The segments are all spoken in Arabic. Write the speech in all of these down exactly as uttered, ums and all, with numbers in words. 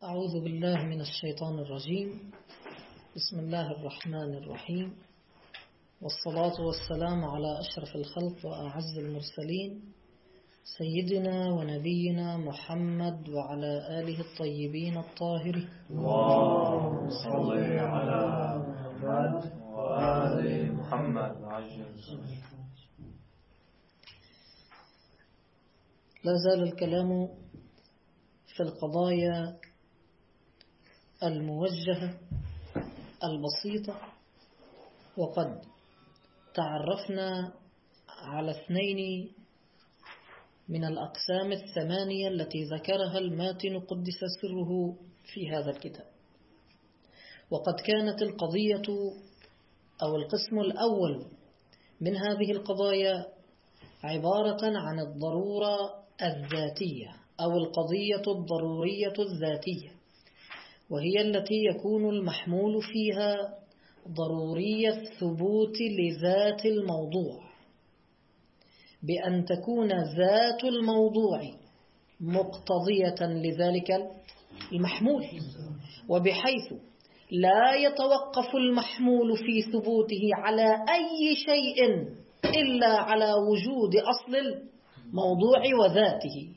أعوذ بالله من الشيطان الرجيم. بسم الله الرحمن الرحيم، والصلاة والسلام على أشرف الخلق وأعز المرسلين سيدنا ونبينا محمد وعلى آله الطيبين الطاهرين. اللهم صل على محمد وآل محمد. لا زال الكلام في القضايا الموجهة البسيطة، وقد تعرفنا على اثنين من الأقسام الثمانية التي ذكرها الماتن قدس سره في هذا الكتاب. وقد كانت القضية أو القسم الأول من هذه القضايا عبارة عن الضرورة الذاتية أو القضية الضرورية الذاتية، وهي التي يكون المحمول فيها ضروري الثبوت لذات الموضوع، بأن تكون ذات الموضوع مقتضية لذلك المحمول، وبحيث لا يتوقف المحمول في ثبوته على أي شيء إلا على وجود أصل الموضوع وذاته.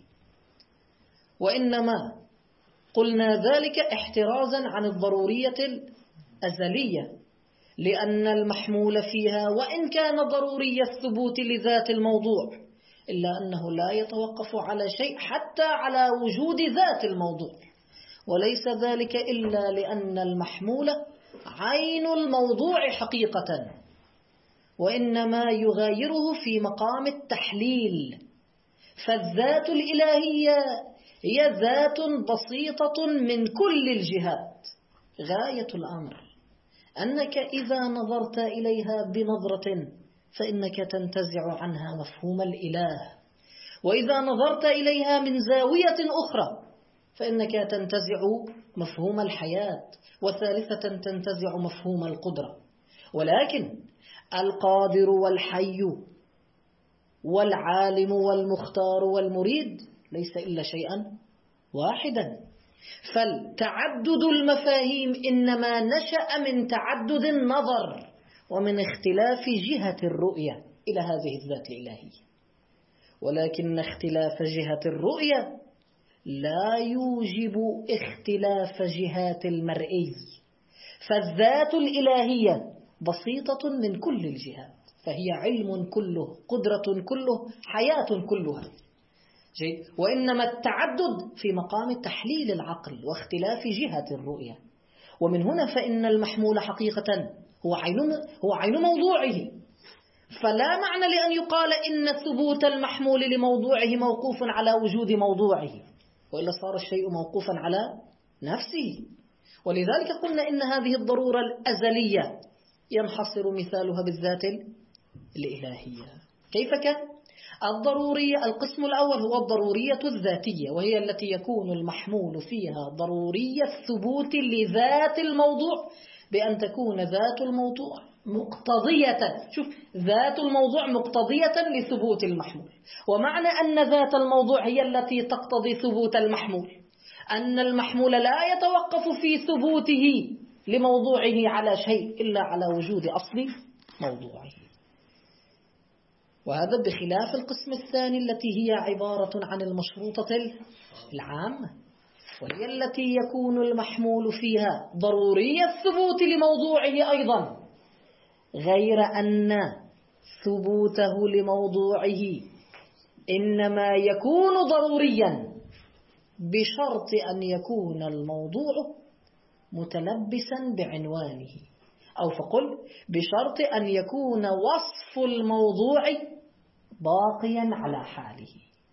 وإنما قلنا ذلك احترازا عن الضرورية الأزلية، لأن المحمول فيها وإن كان ضروري الثبوت لذات الموضوع إلا أنه لا يتوقف على شيء حتى على وجود ذات الموضوع، وليس ذلك إلا لأن المحمول عين الموضوع حقيقة، وإنما يغايره في مقام التحليل. فالذات الإلهية هي ذات بسيطة من كل الجهات. غاية الأمر أنك إذا نظرت إليها بنظرة فإنك تنتزع عنها مفهوم الإله، وإذا نظرت إليها من زاوية أخرى فإنك تنتزع مفهوم الحياة، وثالثة تنتزع مفهوم القدرة. ولكن القادر والحي والعالم والمختار والمريد ليس إلا شيئا واحدا. فالتعدد المفاهيم إنما نشأ من تعدد النظر ومن اختلاف جهة الرؤية إلى هذه الذات الإلهية، ولكن اختلاف جهة الرؤية لا يوجب اختلاف جهات المرئي. فالذات الإلهية بسيطة من كل الجهات، فهي علم كله، قدرة كله، حياة كلها. جيد. وإنما التعدد في مقام تحليل العقل واختلاف جهة الرؤية. ومن هنا فإن المحمول حقيقة هو عين هو عين موضوعه، فلا معنى لأن يقال إن ثبوت المحمول لموضوعه موقوف على وجود موضوعه، وإلا صار الشيء موقوفا على نفسه. ولذلك قلنا إن هذه الضرورة الأزلية ينحصر مثالها بالذات الإلهية. كيف كان؟ الضرورية القسم الأول هو الضرورية الذاتية، وهي التي يكون المحمول فيها ضروري الثبوت لذات الموضوع، بأن تكون ذات الموضوع مقتضية. شوف، ذات الموضوع مقتضية لثبوت المحمول. ومعنى أن ذات الموضوع هي التي تقتضي ثبوت المحمول أن المحمول لا يتوقف في ثبوته لموضوعه على شيء إلا على وجود أصل موضوعه. وهذا بخلاف القسم الثاني التي هي عبارة عن المشروطة العامة، وهي التي يكون المحمول فيها ضروري الثبوت لموضوعه أيضا، غير أن ثبوته لموضوعه إنما يكون ضروريا بشرط أن يكون الموضوع متلبسا بعنوانه، أو فقل بشرط أن يكون وصف الموضوع باقيا على حاله.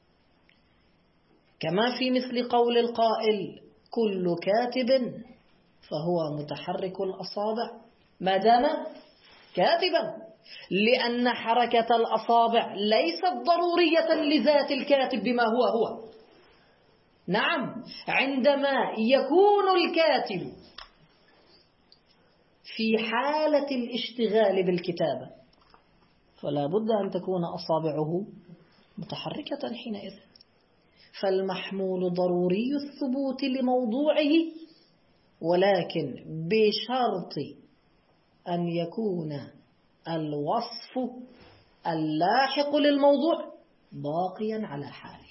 كما في مثل قول القائل: كل كاتب فهو متحرك الأصابع ما دام كاتبا، لأن حركة الأصابع ليست ضرورية لذات الكاتب بما هو هو. نعم، عندما يكون الكاتب في حالة الاشتغال بالكتابة فلا بد أن تكون أصابعه متحركة حينئذ. فالمحمول ضروري الثبوت لموضوعه، ولكن بشرط أن يكون الوصف اللاحق للموضوع باقيا على حاله.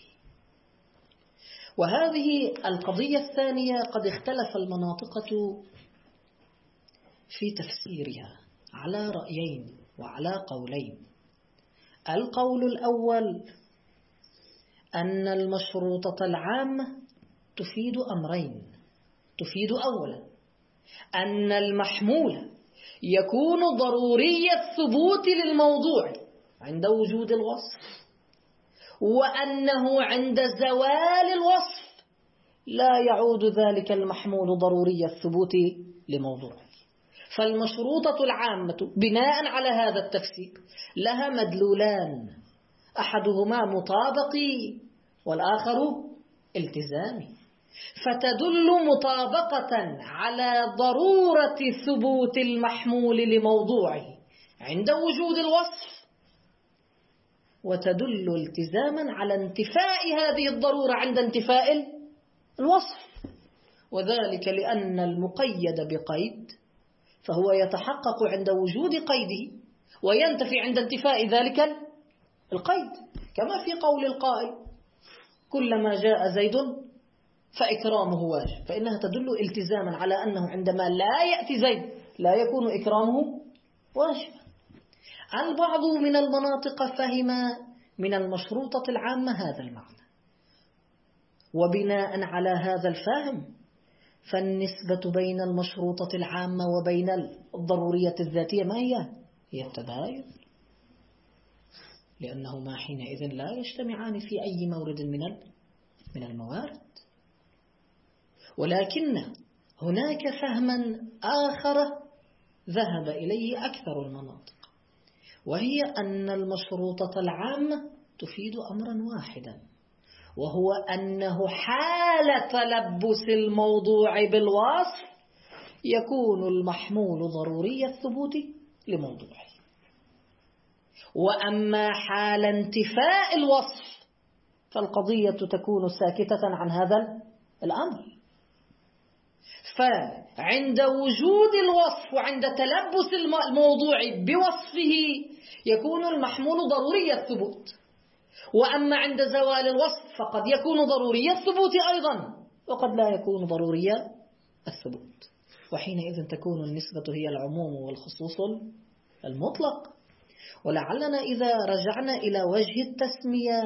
وهذه القضية الثانية قد اختلف المناطقة في تفسيرها على رأيين وعلى قولين. القول الأول أن المشروطة العامة تفيد أمرين. تفيد أولا أن المحمول يكون ضروري الثبوت للموضوع عند وجود الوصف، وأنه عند زوال الوصف لا يعود ذلك المحمول ضروري الثبوت لموضوعه. فالمشروطة العامة بناء على هذا التفسير لها مدلولان، أحدهما مطابقي والآخر التزامي. فتدل مطابقة على ضرورة ثبوت المحمول لموضوعه عند وجود الوصف، وتدل التزاما على انتفاء هذه الضرورة عند انتفاء الوصف. وذلك لأن المقيد بقيد فهو يتحقق عند وجود قيده وينتفي عند انتفاء ذلك القيد، كما في قول القائل كلما جاء زيد فإكرامه واجب، فإنها تدل التزاما على أنه عندما لا يأتي زيد لا يكون إكرامه واجبا. البعض من المناطق فهم من المشروطة العامة هذا المعنى، وبناء على هذا الفهم فالنسبة بين المشروطة العامة وبين الضرورية الذاتية ما هي؟ هي التباين، لأنهما حينئذ لا يجتمعان في أي مورد من من الموارد. ولكن هناك فهما آخر ذهب إليه أكثر المناطق، وهي أن المشروطة العامة تفيد أمرا واحدا، وهو أنه حال تلبس الموضوع بالوصف يكون المحمول ضروري الثبوت لموضوعه. وأما حال انتفاء الوصف فالقضية تكون ساكتة عن هذا الأمر. فعند وجود الوصف وعند تلبس الموضوع بوصفه يكون المحمول ضروري الثبوت، وأما عند زوال الوصف فقد يكون ضروري الثبوت أيضا وقد لا يكون ضروري الثبوت. وحينئذ تكون النسبة هي العموم والخصوص المطلق. ولعلنا إذا رجعنا إلى وجه التسمية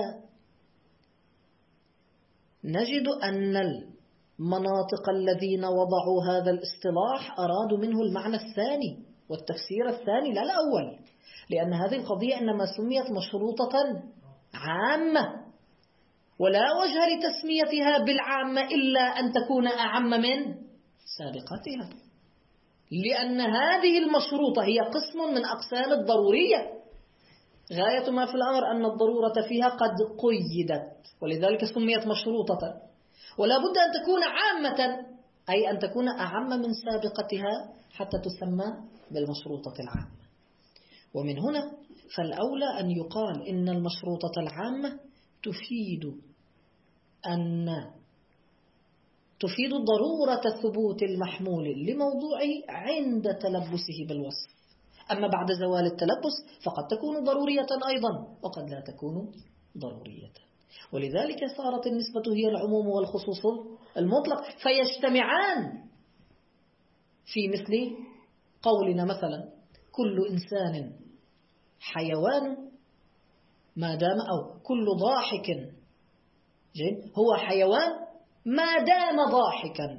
نجد أن المناطق الذين وضعوا هذا الاصطلاح أرادوا منه المعنى الثاني والتفسير الثاني لا الأول، لأن هذه القضية إنما سميت مشروطة عامة، ولا وجه لتسميتها بالعامة إلا أن تكون أعم من سابقتها، لأن هذه المشروطة هي قسم من أقسام الضرورية. غاية ما في الأمر أن الضرورة فيها قد قيدت، ولذلك سميت مشروطة، ولا بد أن تكون عامة، أي أن تكون أعم من سابقتها حتى تسمى بالمشروطة العامة. ومن هنا فالأولى أن يقال إن المشروطة العامة تفيد أن تفيد ضرورة ثبوت المحمول لموضوعه عند تلبسه بالوصف. أما بعد زوال التلبس فقد تكون ضرورية أيضا وقد لا تكون ضرورية. ولذلك صارت النسبة هي العموم والخصوص المطلق، فيجتمعان في مثل قولنا مثلا كل إنسان حيوان ما دام، أو كل ضاحك جيد هو حيوان ما دام ضاحكا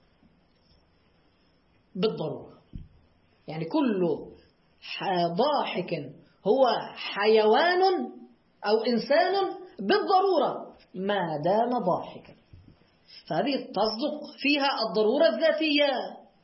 بالضرورة. يعني كل ضاحك هو حيوان أو إنسان بالضرورة ما دام ضاحكا، فهذه تصدق فيها الضرورة الذاتية،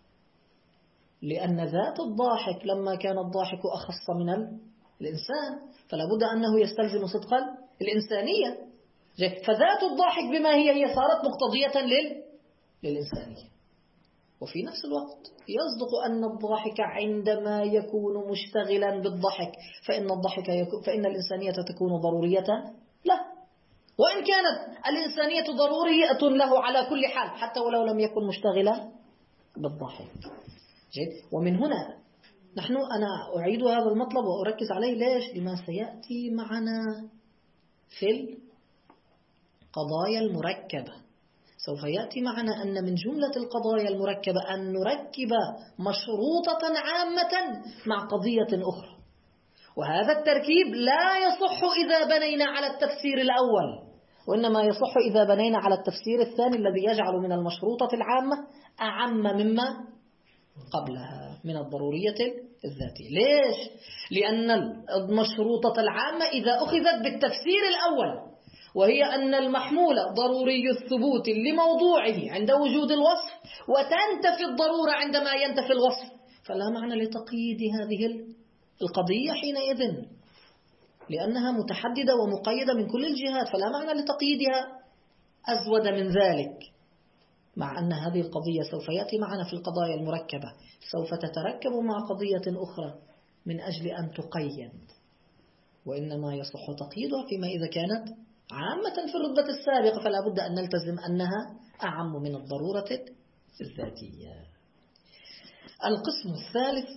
لأن ذات الضاحك لما كان الضاحك أخص من الإنسان فلا بد أنه يستلزم صدق الإنسانية. فذات الضاحك بما هي هي صارت مقتضية لل... للإنسانية. وفي نفس الوقت يصدق أن الضاحك عندما يكون مشتغلا بالضحك فإن الضحك يكون فإن الإنسانية تكون ضرورية له. وإن كانت الإنسانية ضرورية له على كل حال حتى ولو لم يكن مشتغلا بالضحك. جيد. ومن هنا نحن أنا أعيد هذا المطلب وأركز عليه. ليش؟ لما سيأتي معنا في القضايا المركبة. سوف يأتي معنا أن من جملة القضايا المركبة أن نركب مشروطة عامة مع قضية أخرى، وهذا التركيب لا يصح إذا بنينا على التفسير الأول، وإنما يصح إذا بنينا على التفسير الثاني الذي يجعل من المشروطة العامة أعم مما قبلها من الضرورية الذاتية. ليش؟ لأن المشروطة العامة إذا أخذت بالتفسير الأول وهي أن المحمول ضروري الثبوت لموضوعه عند وجود الوصف، وتنتفي الضرورة عندما ينتفي الوصف، فلا معنى لتقييد هذه القضية حينئذ، لأنها متحددة ومقيدة من كل الجهات، فلا معنى لتقييدها أزود من ذلك. مع أن هذه القضية سوف يأتي معنا في القضايا المركبة سوف تتركب مع قضية أخرى من أجل أن تقيد، وإنما يصح تقييدها فيما إذا كانت عامة في الرتبة السابقة، فلا بد أن نلتزم أنها أعم من الضرورة الذاتية. القسم الثالث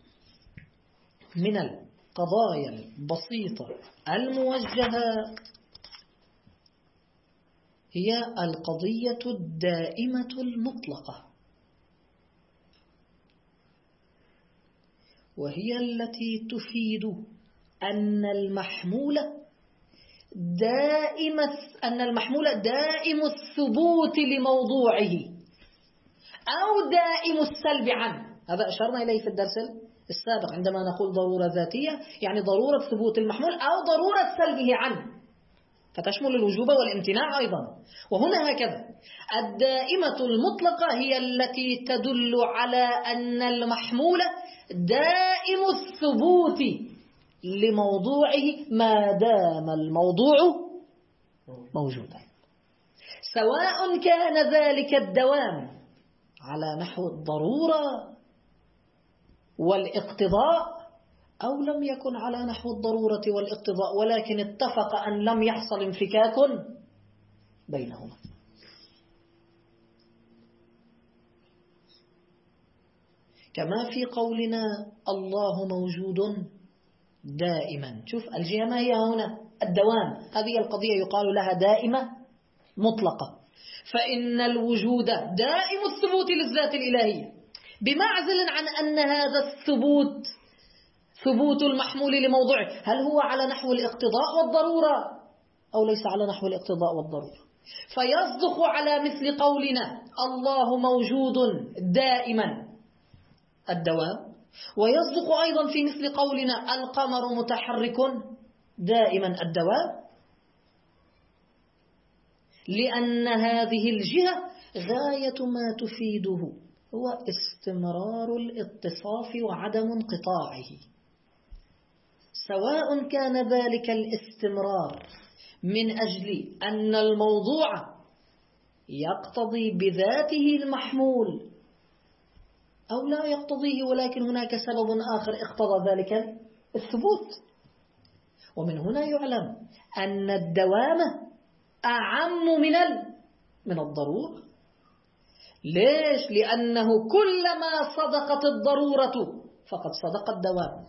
من القضايا البسيطة الموجهة هي القضية الدائمة المطلقة، وهي التي تفيد أن المحمول دائم أن المحمول دائم الثبوت لموضوعه أو دائم السلب عنه. هذا أشرنا إليه في الدرس السابق عندما نقول ضرورة ذاتية، يعني ضرورة ثبوت المحمول أو ضرورة سلبه عنه، فتشمل الوجوب والامتناع أيضا. وهنا هكذا الدائمة المطلقة هي التي تدل على أن المحمول دائم الثبوت لموضوعه ما دام الموضوع موجودا، سواء كان ذلك الدوام على نحو الضرورة والاقتضاء أو لم يكن على نحو الضرورة والاقتضاء، ولكن اتفق أن لم يحصل انفكاك بينهما. كما في قولنا الله موجود دائما. شوف الجهة ما هي هنا؟ الدوام. هذه القضية يقال لها دائمة مطلقة، فإن الوجود دائم الثبوت للذات الإلهية، بمعزل عن أن هذا الثبوت ثبوت المحمول لموضوعه هل هو على نحو الاقتضاء والضرورة أو ليس على نحو الاقتضاء والضرورة. فيصدق على مثل قولنا الله موجود دائما الدوام، ويصدق أيضا في مثل قولنا القمر متحرك دائما الدوام، لأن هذه الجهة غاية ما تفيده هو استمرار الاتصاف وعدم انقطاعه، سواء كان ذلك الاستمرار من أجل أن الموضوع يقتضي بذاته المحمول أو لا يقتضيه، ولكن هناك سبب آخر اقتضى ذلك الثبوت. ومن هنا يعلم أن الدوام أعم من من الضرورة. ليش؟ لأنه كلما صدقت الضرورة فقد صدق الدوام،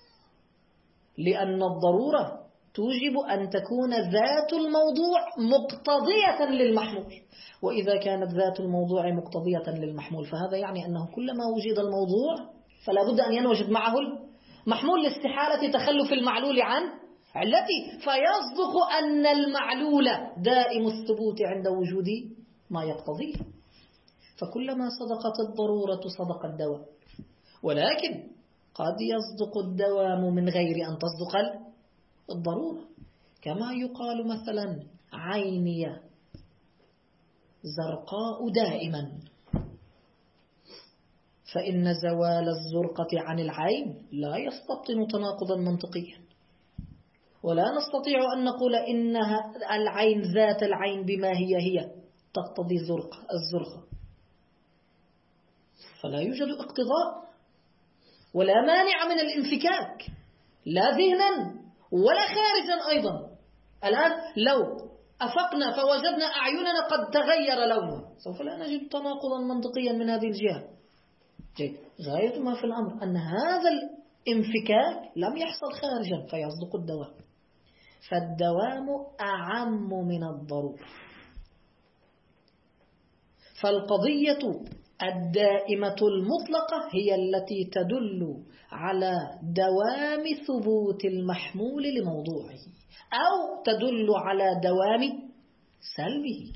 لأن الضرورة توجب أن تكون ذات الموضوع مقتضية للمحمول، وإذا كانت ذات الموضوع مقتضية للمحمول فهذا يعني أنه كلما وجد الموضوع فلا بد أن ينوجد معه المحمول لاستحالة تخلف المعلول عن علته، فيصدق أن المعلول دائم الثبوت عند وجود ما يقتضيه. فكلما صدقت الضرورة صدق الدوام، ولكن قد يصدق الدوام من غير أن تصدق الضرورة، كما يقال مثلا عيني زرقاء دائما، فإن زوال الزرقة عن العين لا يستبطن تناقضا منطقيا، ولا نستطيع أن نقول إنها العين ذات العين بما هي هي تقتضي الزرقة، فلا يوجد اقتضاء ولا مانع من الانفكاك لا ذهنا ولا خارجا أيضا. الآن لو أفقنا فوجدنا أعيننا قد تغير لونها، سوف لا نجد تناقضا منطقيا من هذه الجهة. جيد. غاية ما في الأمر أن هذا الانفكاك لم يحصل خارجا فيصدق الدوام، فالدوام أعم من الضرورة. فالقضية الدائمة المطلقة هي التي تدل على دوام ثبوت المحمول لموضوعه، أو تدل على دوام سلبه.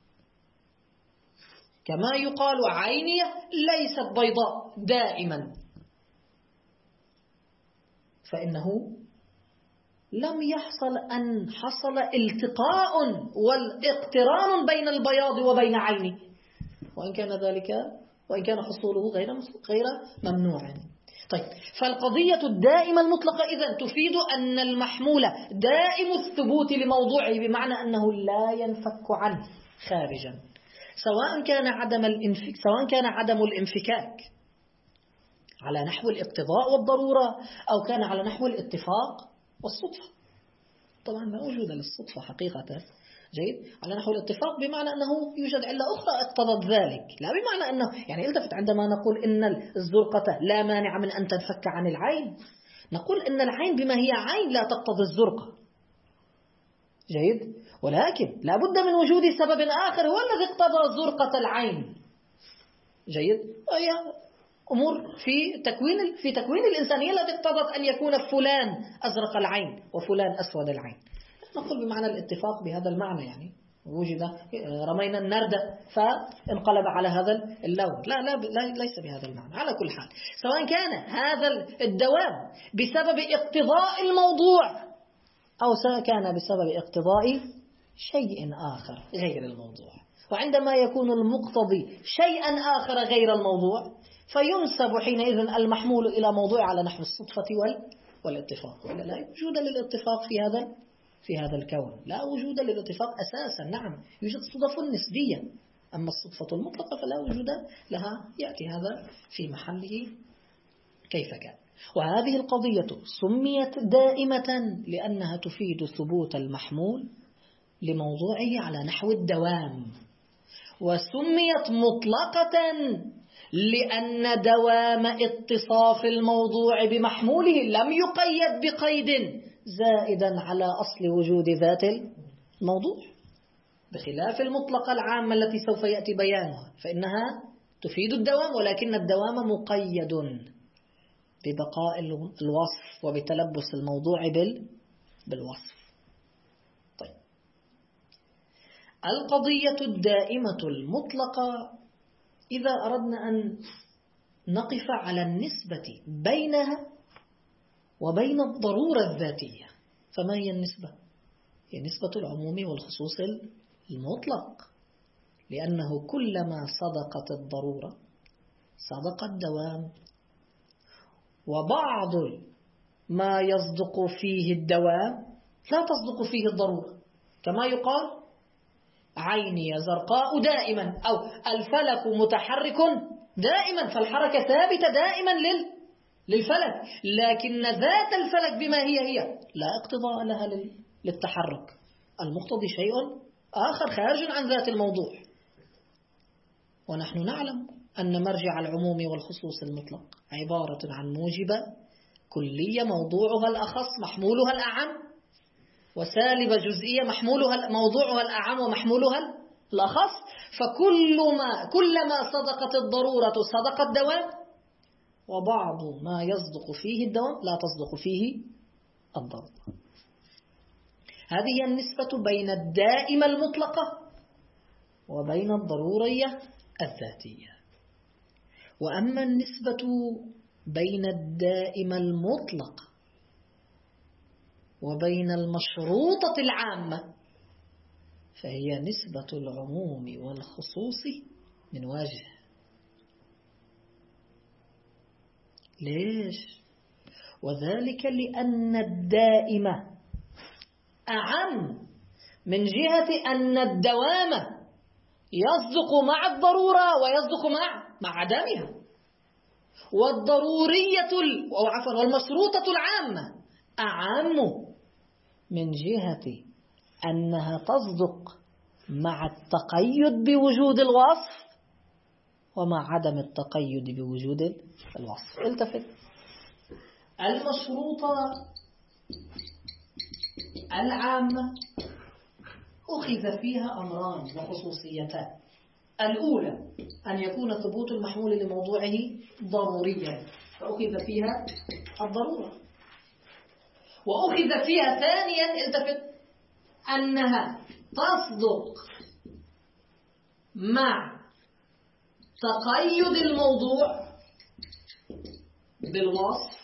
كما يقال عينية ليست بيضاء دائما، فإنه لم يحصل أن حصل التقاء والاقتران بين البياض وبين عينه، وإن كان ذلك وإن كان حصوله غير غير ممنوع. طيب، فالقضية الدائمة المطلقة إذن تفيد أن المحمول دائم الثبوت لموضوعه، بمعنى أنه لا ينفك عنه خارجا، سواء كان عدم الانفك سواء كان عدم الانفكاك على نحو الاقتضاء والضرورة، أو كان على نحو الاتفاق والصدفة. طبعا لا وجود للصدفة حقيقة. جيد. على نحو الاتفاق بمعنى أنه يوجد علة أخرى اقتضت ذلك، لا بمعنى أنه يعني التفت عندما نقول إن الزرقة لا مانع من أن تنفك عن العين، نقول إن العين بما هي عين لا تقتضي الزرقة. جيد. ولكن لا بد من وجود سبب آخر هو الذي اقتضى زرقة العين. جيد. وهي أمور في تكوين في تكوين الإنسانية التي اقتضت أن يكون فلان أزرق العين وفلان أسود العين. نقول بمعنى الاتفاق بهذا المعنى، يعني وجد رمينا النردة فانقلب على هذا اللون، لا لا ليس بهذا المعنى. على كل حال، سواء كان هذا الدوام بسبب اقتضاء الموضوع أو سواء كان بسبب اقتضاء شيء آخر غير الموضوع، وعندما يكون المقتضي شيئا آخر غير الموضوع فينسب حينئذ المحمول إلى موضوع على نحو الصدفة والاتفاق. ولا لا وجود للاتفاق في هذا في هذا الكون، لا وجود للاتفاق أساسا. نعم يوجد صدف نسبية، أما الصدفة المطلقة فلا وجود لها، يأتي هذا في محله كيف كان. وهذه القضية سميت دائمة لأنها تفيد ثبوت المحمول لموضوعه على نحو الدوام، وسميت مطلقة لأن دوام اتصاف الموضوع بمحموله لم يقيد بقيد زائدا على أصل وجود ذات الموضوع، بخلاف المطلقة العامة التي سوف يأتي بيانها، فإنها تفيد الدوام ولكن الدوام مقيد ببقاء الوصف وبتلبس الموضوع بالوصف. طيب، القضية الدائمة المطلقة إذا أردنا أن نقف على النسبة بينها وبين الضرورة الذاتية، فما هي النسبة؟ هي نسبة العموم والخصوص المطلق، لأنه كلما صدقت الضرورة صدق الدوام، وبعض ما يصدق فيه الدوام لا تصدق فيه الضرورة، كما يقال عيني زرقاء دائما، أو الفلك متحرك دائما، فالحركة ثابتة دائما للفلك، لكن ذات الفلك بما هي هي لا اقتضاء لها للتحرك، المقتضي شيء آخر خارج عن ذات الموضوع. ونحن نعلم أن مرجع العموم والخصوص المطلق عبارة عن موجبة كلية موضوعها الأخص محمولها الأعم، وسالب جزئية محمولها موضوعها الأعم ومحمولها الأخص، فكل ما كلما صدقت الضرورة صدق الدوام، وبعض ما يصدق فيه الدوام لا تصدق فيه الضرورة. هذه هي النسبة بين الدائمة المطلقة وبين الضرورية الذاتية. وأما النسبة بين الدائمة المطلقة وبين المشروطة العامة فهي نسبة العموم والخصوص من وجه. ليش؟ وذلك لأن الدائمة أعم من جهة أن الدوام يصدق مع الضرورة ويصدق مع مع عدمها، والضرورية أو عفوا والمشروطة العامة أعم من جهة أنها تصدق مع التقيد بوجود الوصف ومع عدم التقيد بوجود الوصف. التفت، المشروطة العامة أخذ فيها أمران وخصوصيتان. الأولى أن يكون ثبوت المحمول لموضوعه ضروريا، فأخذ فيها الضرورة. وأخذ فيها ثانيا، التفت، أنها تصدق مع تقيد الموضوع بالوصف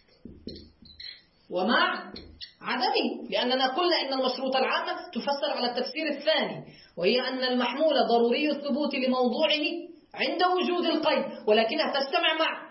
ومع عدمه، لأننا قلنا إن المشروطة العامة تفسر على التفسير الثاني، وهي أن المحمول ضروري الثبوت لموضوعه عند وجود القيد، ولكنها تجتمع مع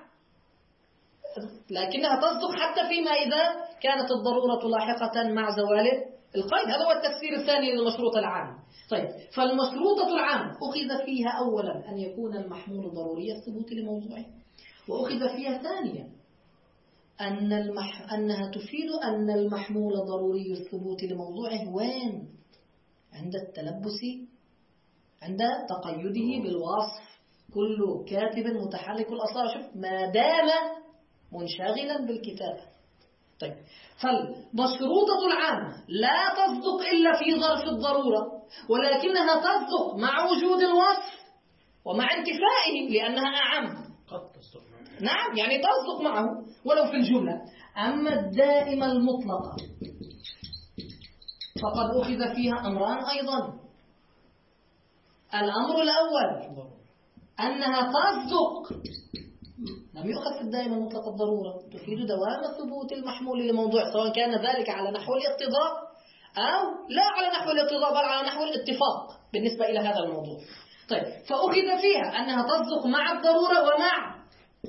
لكنها تصدق حتى فيما إذا كانت الضرورة لاحقة مع زوال القيد. هذا هو التفسير الثاني للمشروطة العامة. طيب، فالمشروطة العامة أخذ فيها أولا أن يكون المحمول ضروري الثبوت لموضوعه، وأخذ فيها ثانيا أن المح... أنها تفيد أن المحمول ضروري الثبوت لموضوعه وين؟ عند التلبس، عند تقيده بالوصف. كل كاتب متحرك الأصابع، شوف، ما دام منشغلا بالكتابة. طيب، فالمشروطة العامة لا تصدق إلا في ظرف الضرورة، ولكنها تصدق مع وجود الوصف ومع انتفائه لأنها أعم. قد تصدق معه. نعم، يعني تصدق معه ولو في الجملة. أما الدائمة المطلقة فقد أخذ فيها أمران أيضا. الأمر الأول أنها تصدق، لم يؤخذ في الدائمة المطلقة الضرورة، تفيد دوام ثبوت المحمول لموضوع، سواء كان ذلك على نحو الاقتضاء أو لا على نحو الاقتضاء بل على نحو الاتفاق بالنسبة إلى هذا الموضوع. طيب، فأخذ فيها أنها تصدق مع الضرورة ومع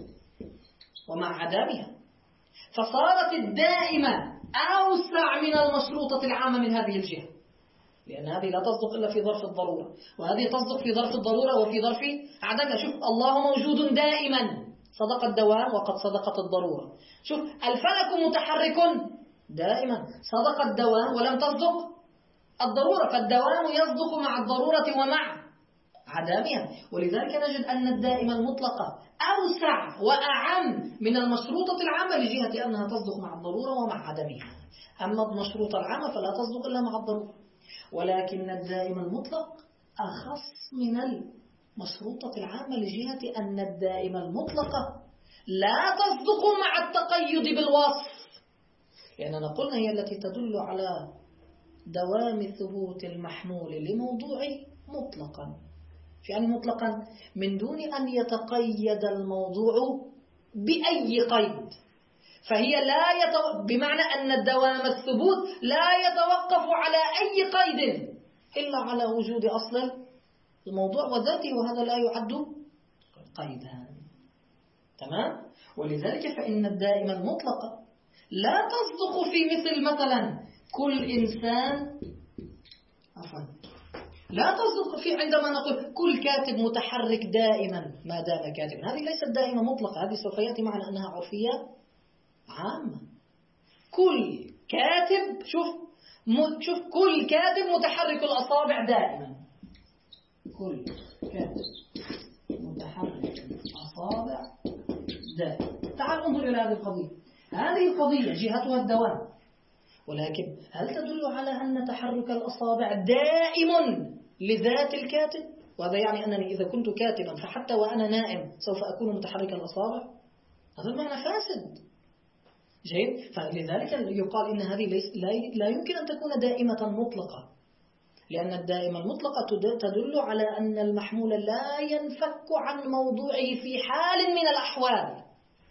ومع عدمها، فصارت الدائمة أوسع من المشروطة العامة من هذه الجهة، لأن هذه لا تصدق إلا في ظرف الضرورة، وهذه تصدق في ظرف الضرورة وفي ظرف عدمها. شوف، الله موجود دائما، صدق الدوام وقد صدقت الضرورة. شوف، الفلك متحرك دائما، صدق الدوام ولم تصدق الضرورة، فالدوام يصدق مع الضرورة ومع عدمها. ولذلك نجد أن الدائمة المطلقة أوسع وأعم من المشروطة العامة لجهة أنها تصدق مع الضرورة ومع عدمها. أما المشروطة العامة فلا تصدق إلا مع الضرورة، ولكن الدائمة المطلق أخص من المشروطة العامة لجهة أن الدائمة المطلقة لا تصدق مع التقيد بالوصف، لأننا قلنا هي التي تدل على دوام ثبوت المحمول لموضوعه مطلقا، يعني مطلقا من دون أن يتقيد الموضوع بأي قيد. فهي لا يتو... بمعنى أن الدوام الثبوت لا يتوقف على أي قيد إلا على وجود أصل الموضوع وذاته، وهذا لا يعد قيدا. تمام؟ ولذلك فإن الدائمة المطلقة لا تصدق في مثل مثلا كل إنسان عفوا لا تصدق في عندما نقول كل كاتب متحرك دائما ما دام كاتبا. هذه ليست دائمة مطلقة، هذه سوف يأتي معنا أنها عرفية عامة. كل كاتب، شوف شوف كل كاتب متحرك الأصابع دائما، كل كاتب متحرك الأصابع دائما. تعال انظر إلى هذه القضية. هذه القضية جهتها الدوام، ولكن هل تدل على أن تحرك الأصابع دائم لذات الكاتب؟ وهذا يعني أنني إذا كنت كاتبا فحتى وأنا نائم سوف أكون متحرك الأصابع؟ هذا المعنى فاسد. جيد؟ فلذلك يقال إن هذه ليس لا يمكن أن تكون دائمة مطلقة، لأن الدائمة المطلقة تدل على أن المحمول لا ينفك عن موضوعه في حال من الأحوال،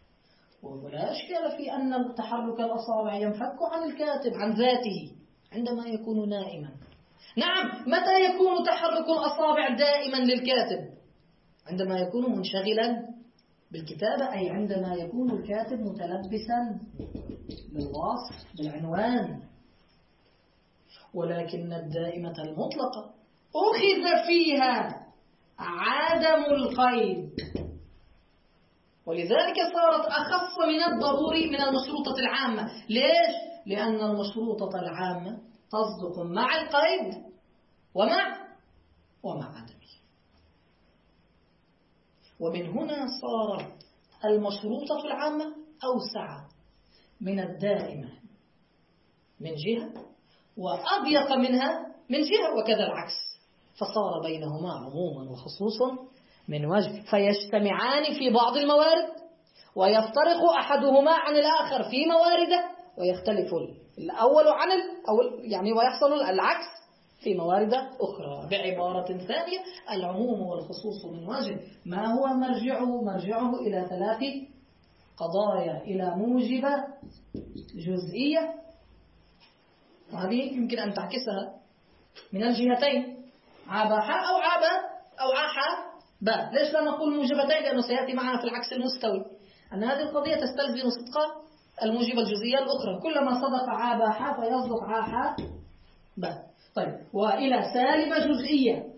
ولا أشكال في أن تحرك الأصابع ينفك عن الكاتب عن ذاته عندما يكون نائما. نعم، متى يكون تحرك الأصابع دائما للكاتب؟ عندما يكون منشغلا بالكتابة، أي عندما يكون الكاتب متلبسا بالوصف بالعنوان. ولكن الدائمة المطلقة أخذ فيها عدم القيد، ولذلك صارت أخص من الضروري من المشروطة العامة. ليش؟ لأن المشروطة العامة تصدق مع القيد ومع ومع عدمه. ومن هنا صارت المشروطة العامة أوسع من الدائمة من جهة، وأضيق منها من جهة، وكذا العكس، فصار بينهما عموما وخصوص من وجه، فيجتمعان في بعض الموارد ويفترق أحدهما عن الآخر في موارده، ويختلف الأول عن الأول، يعني ويحصل العكس في موارد أخرى. بعبارة ثانية، العموم والخصوص من وجه ما هو مرجعه مرجعه إلى ثلاث قضايا: إلى موجبة جزئية، وهذه يمكن أن تعكسها من الجهتين، عابا أو عابا أو عاحا با. ليش لا نقول موجبتين؟ لأنه سيأتي معنا في العكس المستوي أن هذه القضية تستلزم صدق الموجبة الجزئية الأخرى، كلما صدق عابا حا فيصدق عاحا با. طيب، وإلى سالبة جزئية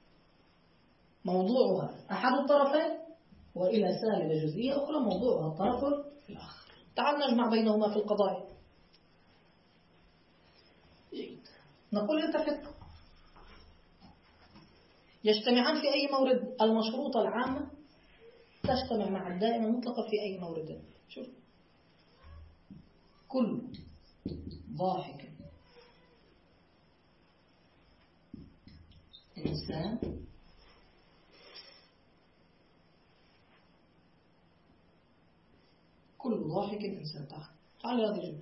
موضوعها أحد الطرفين، وإلى سالبة جزئية أخرى موضوعها الطرف الآخر. تعال نجمع بينهما في القضايا. نقول التفت، يجتمعان في أي مورد؟ المشروطة العامة تجتمع مع الدائمة المطلقة في أي مورد؟ شوف، كل ضاحك إنسان كل ضاحك إنسان. تعال هذا الجملة،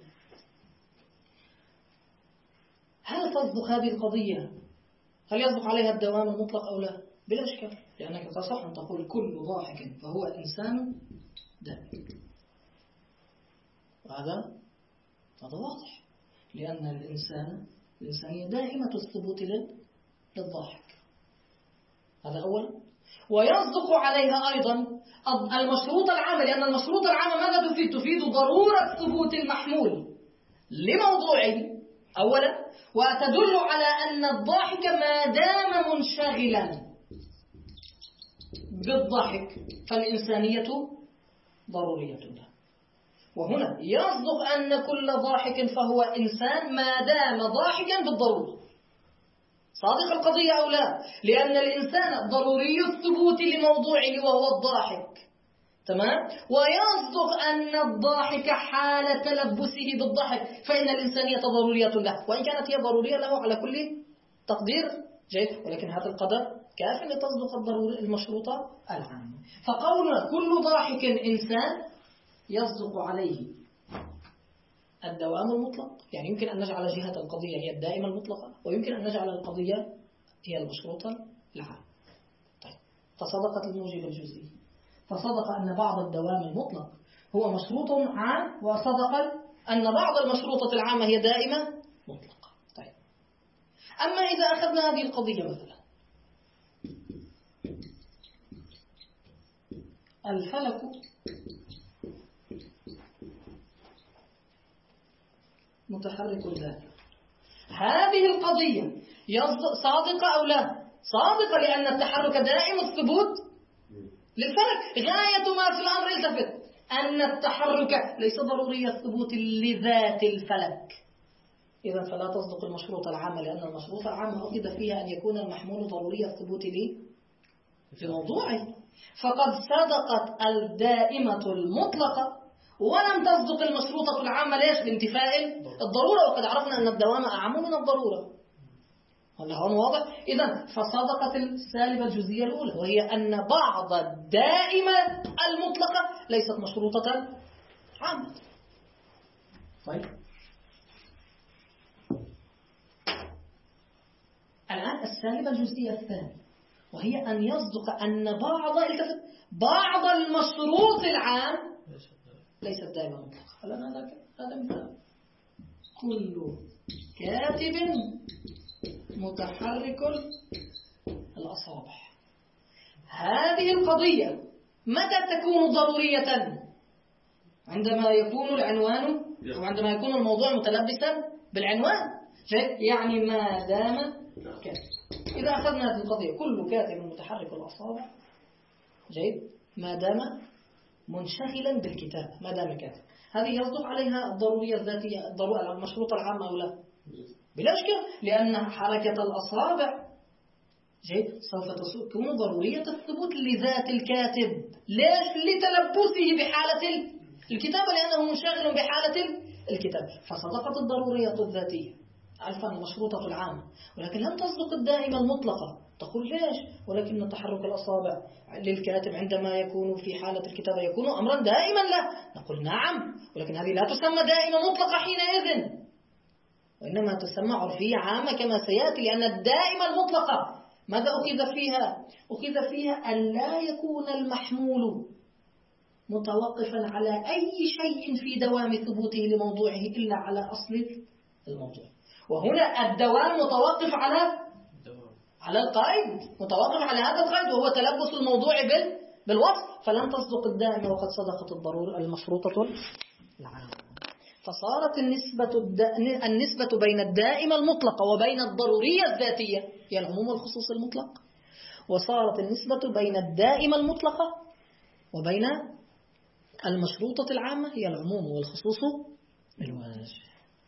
هل تصدق هذه القضية؟ هل يصدق عليها الدوام المطلق أو لا؟ بلا إشكال، لأنك تصح أن تقول كل ضاحك فهو إنسان دائم، وهذا هذا واضح، لأن الإنسان الإنسانية دائمة الثبوت للضاحك، هذا أولا. ويصدق عليها أيضا المشروطة العامة، لأن المشروطة العامة ماذا تفيد؟ تفيد ضرورة ثبوت المحمول لموضوعه أولا، وتدل على أن الضاحك ما دام منشغلا بالضحك فالإنسانية ضرورية له. وهنا يصدق أن كل ضاحك فهو إنسان ما دام ضاحكا بالضرورة. صادق القضية أو لا؟ لأن الإنسان ضروري الثبوت لموضوعه وهو الضاحك، تمام؟ ويصدق أن الضاحك حال تلبسه بالضحك فإن الإنسانية ضرورية له، وإن كانت هي ضرورية له على كل تقدير جيد، ولكن هذا القدر كاف لتصدق الضرورة المشروطة العامة. فقولنا كل ضاحك إنسان يصدق عليه الدوام المطلق، يعني يمكن أن نجعل جهة القضية هي الدائمة المطلقة، ويمكن أن نجعل القضية هي المشروطة العامة. طيب، فصدقت الموجب الجزئي، فصدق أن بعض الدوام المطلق هو مشروط عام، وصدق أن بعض المشروطة العامة هي دائمة مطلقة. طيب، أما إذا أخذنا هذه القضية مثلا، الفلك متحرك دائم، هذه القضية صادقة أو لا؟ صادقة، لأن التحرك دائم الثبوت للفلك. غاية ما في الأمر التفت أن التحرك ليس ضروري الثبوت لذات الفلك، إذا فلا تصدق المشروطة العامة، لأن المشروطة العامة أفيد فيها أن يكون المحمول ضروري الثبوت في موضوعه. فقد صدقت الدائمة المطلقة ولم تصدق المشروطة العامة. ليش؟ لانتفاء الضرورة، وقد عرفنا أن الدوام أعم من الضرورة. هل هون واضح؟ إذن فصدقت السالبة الجزئية الأولى، وهي أن بعض الدائمة المطلقة ليست مشروطة عامة. طيب، الآن السالبة الجزئية الثانية، وهي أن يصدق أن بعض التفت بعض المشروط العام ليست دائما مطلقة. فلان هذا هذا مثال: كل كاتب متحرك الأصابع. هذه القضية متى تكون ضرورية؟ عندما يكون العنوان وعندما يكون الموضوع متلبسا بالعنوان، يعني ما دام كاتب. إذا أخذنا هذه القضية كل كاتب متحرك الأصابع، جيد، ما دام منشغلا بالكتاب، ما دام كاتب، هذه يصدق عليها الضرورية الذاتية، الضرورة المشروطة العامة أو لا؟ بلا إشكال، لأن حركة الأصابع جيد سوف تكون ضرورية الثبوت لذات الكاتب. ليش؟ لتلبسه بحالة الكتابة، لأنه منشغل بحالة الكتابة. فصدقت الضرورية الذاتية عرفا المشروطة العامة، ولكن لم تصدق الدائمة المطلقة. تقول ليش؟ ولكن تحرك الأصابع للكاتب عندما يكون في حالة الكتابة يكون أمرا دائما له. نقول نعم، ولكن هذه لا تسمى دائمة مطلقة حينئذ، وإنما تسمى عرفية عامة كما سيأتي. لأن الدائمة المطلقة ماذا أخذ فيها؟ أخذ فيها أن لا يكون المحمول متوقفا على أي شيء في دوام ثبوته لموضوعه إلا على أصل الموضوع. وهنا الدوام متوقف على على القائد، متوقف على هذا القائد وهو تلبس الموضوع بالوصف. فلن تصدق الدائمة وقد صدقت الضرورة المشروطة العامة. فصارت النسبة النسبة بين الدائمة المطلقة وبين الضرورية الذاتية هي العموم والخصوص المطلق، وصارت النسبة بين الدائمة المطلقة وبين المشروطة العامة هي العموم والخصوص الواجب.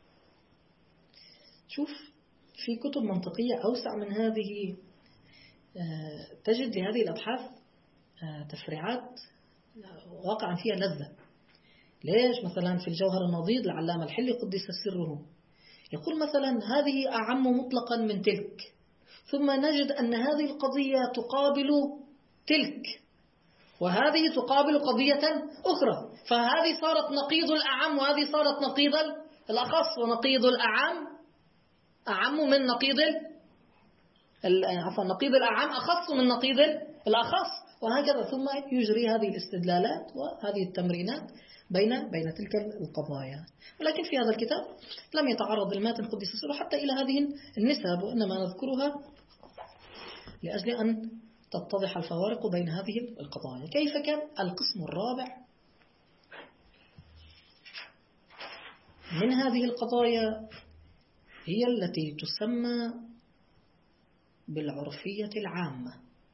شوف في كتب منطقية أوسع من هذه تجد لهذه الأبحاث تفريعات واقعا فيها لذة. ليش؟ مثلا في الجوهر النضيد العلامة الحلي قدس سره يقول مثلا هذه أعم مطلقا من تلك، ثم نجد أن هذه القضية تقابل تلك وهذه تقابل قضية أخرى، فهذه صارت نقيض الأعم وهذه صارت نقيض الأخص، ونقيض الأعم أعم من نقيض عفوا نقيض الأعم أخص من نقيض الأخص، وهكذا. ثم يجري هذه الاستدلالات وهذه التمرينات بين بين تلك القضايا. ولكن في هذا الكتاب لم يتعرض الماتن قدس سره حتى إلى هذه النسب، وإنما نذكرها لأجل أن تتضح الفوارق بين هذه القضايا. كيف كان القسم الرابع من هذه القضايا هي التي تسمى بالعرفية العامة،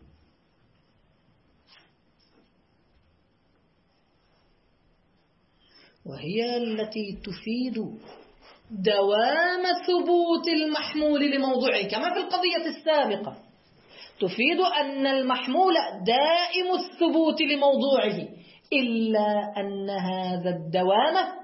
وهي التي تفيد دوام ثبوت المحمول لموضوعه كما في القضية السابقة، تفيد أن المحمول دائم الثبوت لموضوعه، إلا أن هذا الدوام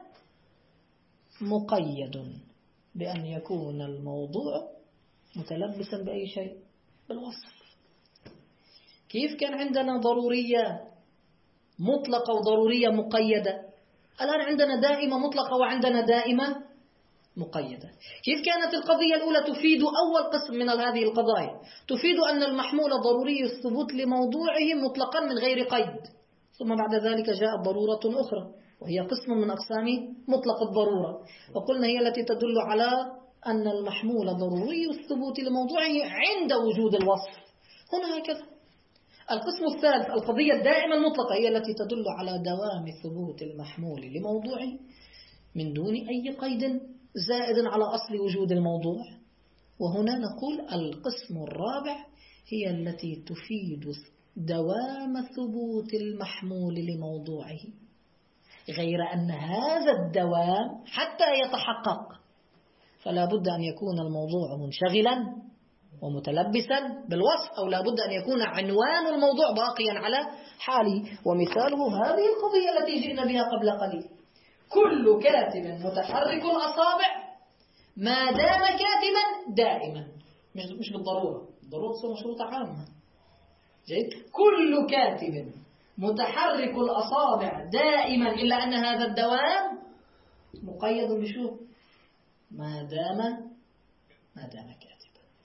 مقيد بأن يكون الموضوع متلبسا بأي شيء بالوصف. كيف كان عندنا ضرورية مطلقة وضرورية مقيدة، الآن عندنا دائمة مطلقة وعندنا دائمة مقيدة. كيف كانت القضية الأولى تفيد أول قسم من هذه القضايا، تفيد أن المحمول ضروري الثبوت لموضوعه مطلقا من غير قيد، ثم بعد ذلك جاءت ضرورة أخرى وهي قسم من أقسام مطلق الضرورة، وقلنا هي التي تدل على أن المحمول ضروري الثبوت لموضوعه عند وجود الوصف. هنا هكذا. القسم الثالث القضية الدائمة المطلقة هي التي تدل على دوام ثبوت المحمول لموضوعه من دون أي قيد زائد على أصل وجود الموضوع. وهنا نقول القسم الرابع هي التي تفيد دوام ثبوت المحمول لموضوعه، غير أن هذا الدوام حتى يتحقق فلا بد أن يكون الموضوع منشغلا ومتلبسا بالوصف، أو لا بد أن يكون عنوان الموضوع باقيا على حاله. ومثاله هذه القضية التي جئنا بها قبل قليل: كل كاتب متحرك الأصابع ما دام كاتبا دائما. مش بالضرورة، الضرورة تصير مشروطة عامة. جيد؟ كل كاتب متحرك الأصابع دائما، إلا أن هذا الدوام مقيد بشو؟ ما دام ما دام كاتبا.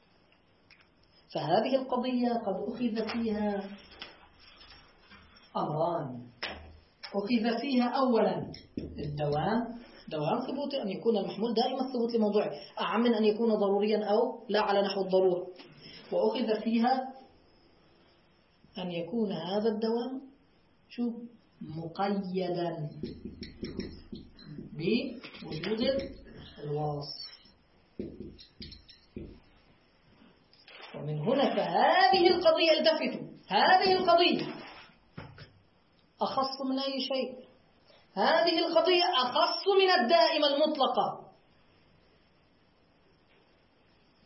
فهذه القضية قد أخذ فيها أمران. أخذ فيها أولا الدوام، دوام ثبوت أن يكون المحمول دائما الثبوت لموضوعه أعم من أن يكون ضروريا أو لا على نحو الضرورة. وأخذ فيها أن يكون هذا الدوام شو مقيدا بوجود الوصف. ومن هنا فهذه القضية التفتوا، هذه القضية أخص من أي شيء، هذه القضية أخص من الدائمة المطلقة.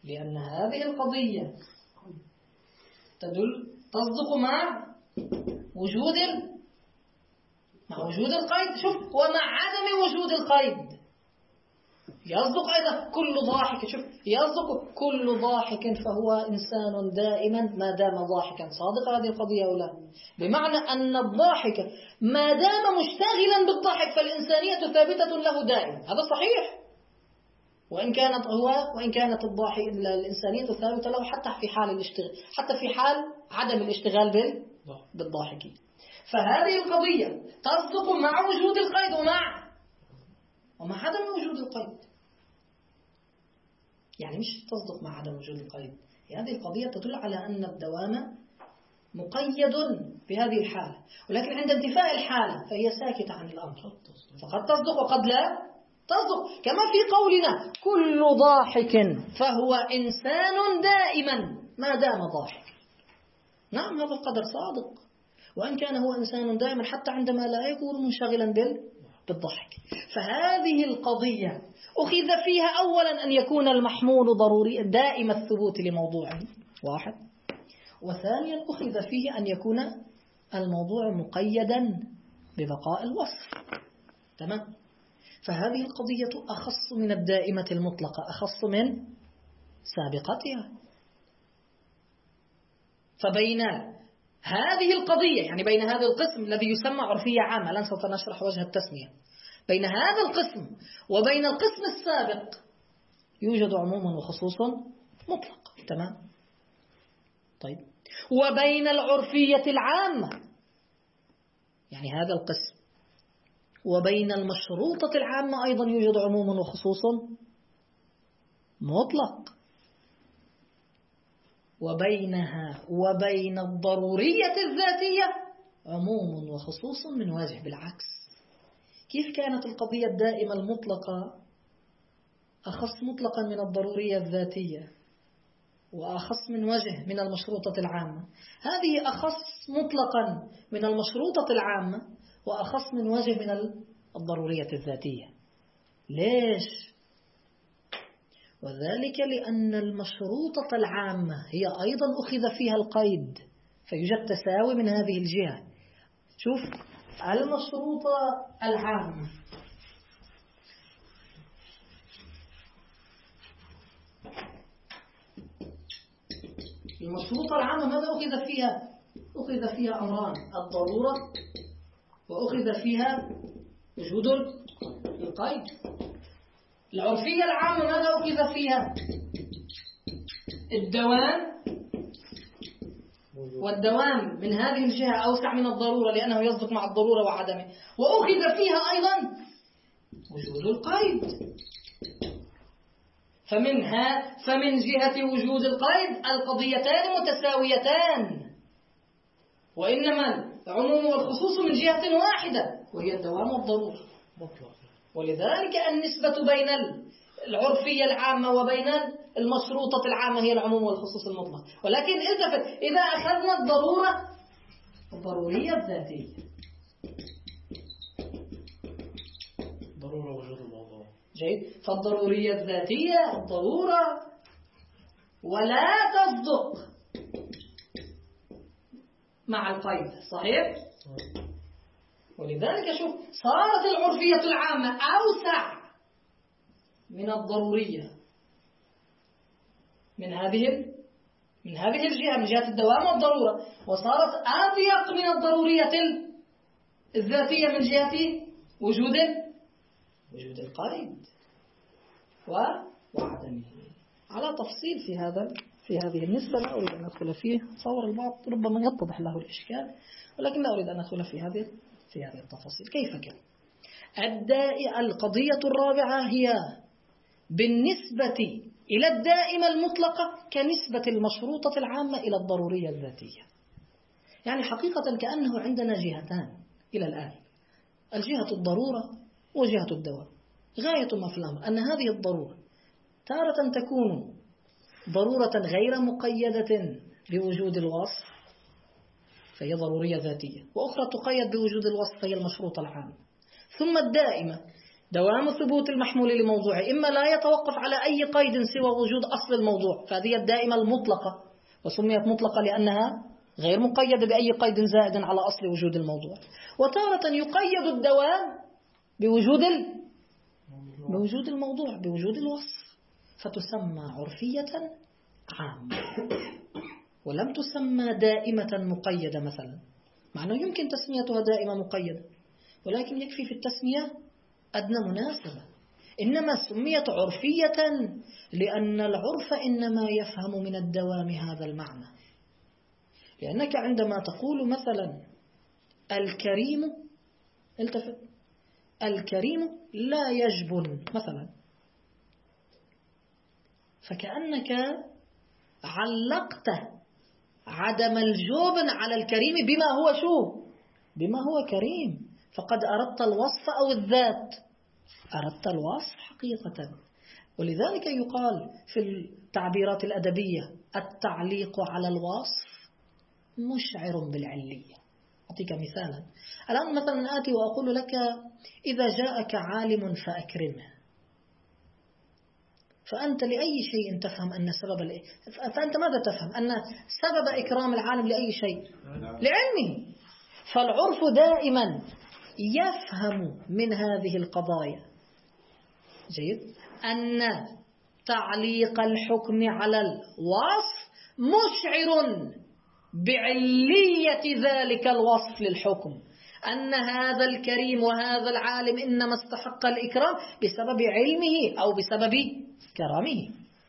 لأن هذه القضية تدل تصدق مع وجود مع وجود القيد. شوف، ومع عدم وجود القيد يصدق أيضا كل ضاحك. شوف، يصدق كل ضاحك فهو إنسان دائما ما دام ضاحكا. صادق هذه القضية أو لا؟ بمعنى أن الضاحك ما دام مشتغلا بالضحك فالإنسانية ثابتة له دائما. هذا صحيح، وإن كانت هو وإن كانت الضاحك الإنسانية ثابتة له حتى في حال الاشتغال، حتى في حال عدم الاشتغال بال بالضاحكين. فهذه القضية تصدق مع وجود القيد ومع ومع عدم وجود القيد. يعني مش تصدق مع عدم وجود القيد، هذه القضية تدل على أن الدوام مقيد بهذه الحالة، ولكن عند انتفاء الحالة فهي ساكتة عن الأمر، فقد تصدق وقد لا تصدق. كما في قولنا كل ضاحك فهو إنسان دائما ما دام ضاحك. نعم، هذا القدر صادق، وأن كان هو إنسان دائما حتى عندما لا يكون منشغلا بالضحك. فهذه القضية أخذ فيها أولا أن يكون المحمول ضروري دائم الثبوت لموضوعه واحد، وثانيا أخذ فيه أن يكون الموضوع مقيدا ببقاء الوصف. تمام. فهذه القضية أخص من الدائمة المطلقة، أخص من سابقتها. فبين هذه القضية، يعني بين هذا القسم الذي يسمى عرفية عامة، الآن سوف نشرح وجه التسمية، بين هذا القسم وبين القسم السابق يوجد عموم وخصوص مطلق. تمام. طيب، وبين العرفية العامة، يعني هذا القسم، وبين المشروطة العامة أيضا يوجد عموم وخصوص مطلق. وبينها وبين الضرورية الذاتية عموم وخصوص من وجه بالعكس. كيف كانت القضية الدائمة المطلقة أخص مطلقا من الضرورية الذاتية وأخص من وجه من المشروطة العامة، هذه أخص مطلقا من المشروطة العامة وأخص من وجه من الضرورية الذاتية. ليش؟ وذلك لأن المشروطة العامة هي أيضا أخذ فيها القيد، فيوجد تساوي من هذه الجهة. شوف، المشروطة العامة المشروطة العامة ماذا أخذ فيها؟ أخذ فيها أمران: الضرورة، وأخذ فيها وجود القيد. العرفية العامة ماذا أخذ فيها؟ الدوام، والدوام من هذه الجهة أوسع من الضرورة لأنه يصدق مع الضرورة وعدمه، وأخذ فيها أيضا وجود القيد. فمنها فمن جهة وجود القيد القضيتان متساويتان، وإنما العموم والخصوص من جهة واحدة وهي الدوام والضرورة. ولذلك النسبة بين العرفية العامة وبين المشروطة العامة هي العموم والخصوص المطلق. ولكن التفت، إذا أخذنا الضرورة الضرورية الذاتية، ضرورة وجود الموضوع، جيد، فالضرورية الذاتية الضرورة ولا تصدق مع القيد. صحيح؟ ولذلك شوف، صارت العرفية العامة أوسع من الضرورية من هذه من هذه الجهة، من جهة الدوام والضرورة، وصارت أضيق من الضرورية الذاتية من جهة وجود وجود القيد وعدمه. على تفصيل في هذا في هذه النسبة لا أريد أن أدخل فيه، تصور البعض ربما يتضح له الإشكال، ولكن لا أريد أن أدخل في هذه في هذه التفاصيل. كيف كان الدائمة؟ القضية الرابعة هي بالنسبة إلى الدائمة المطلقة كنسبة المشروطة العامة إلى الضرورية الذاتية. يعني حقيقة كأنه عندنا جهتان إلى الآن: الجهة الضرورة وجهة الدوام. غاية ما في الأمر أن هذه الضرورة تارة تكون ضرورة غير مقيدة بوجود الوصف فهي ضرورية ذاتية، وأخرى تقيد بوجود الوصف فهي المشروطة العامة. ثم الدائمة دوام ثبوت المحمول لموضوعه إما لا يتوقف على أي قيد سوى وجود أصل الموضوع، فهذه الدائمة المطلقة، وسميت مطلقة لأنها غير مقيدة بأي قيد زائد على أصل وجود الموضوع. وتارة يقيد الدوام بوجود ال... بوجود الموضوع، بوجود الوصف، فتسمى عرفية عامة، ولم تسمى دائمة مقيدة مثلا، مع أنه يمكن تسميتها دائمة مقيدة، ولكن يكفي في التسمية أدنى مناسبة. إنما سميت عرفية لأن العرف إنما يفهم من الدوام هذا المعنى. لأنك عندما تقول مثلا الكريم، التفت، الكريم لا يجبن مثلا، فكأنك علقت عدم الجبن على الكريم بما هو شو؟ بما هو كريم، فقد أردت الوصف أو الذات؟ أردت الوصف حقيقة. ولذلك يقال في التعبيرات الأدبية التعليق على الوصف مشعر بالعلية. أعطيك مثالا، الآن مثلا آتي وأقول لك إذا جاءك عالم فأكرمه، فأنت لأي شيء تفهم أن سبب الإ... فأنت ماذا تفهم؟ أن سبب إكرام العالم لأي شيء؟ لعلمه. فالعرف دائما يفهم من هذه القضايا، جيد، أن تعليق الحكم على الوصف مشعر بعلية ذلك الوصف للحكم، أن هذا الكريم وهذا العالم إنما استحق الإكرام بسبب علمه أو بسبب كرامه.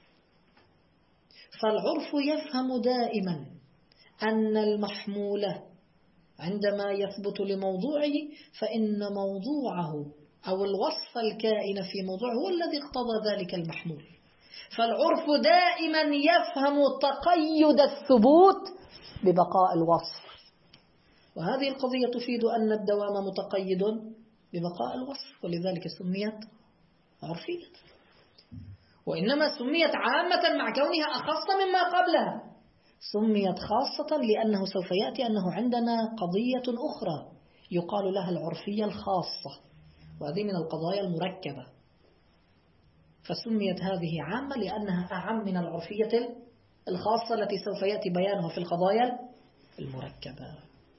فالعرف يفهم دائما أن المحمول عندما يثبت لموضوعه فإن موضوعه أو الوصف الكائن في موضوعه هو الذي اقتضى ذلك المحمول. فالعرف دائما يفهم تقيد الثبوت ببقاء الوصف، وهذه القضية تفيد أن الدوام متقيد ببقاء الوصف، ولذلك سميت عرفية. وإنما سميت عامة مع كونها أخص مما قبلها، سميت خاصة لأنه سوف يأتي أنه عندنا قضية أخرى يقال لها العرفية الخاصة، وهذه من القضايا المركبة، فسميت هذه عامة لأنها أعم من العرفية الخاصة التي سوف يأتي بيانها في القضايا المركبة.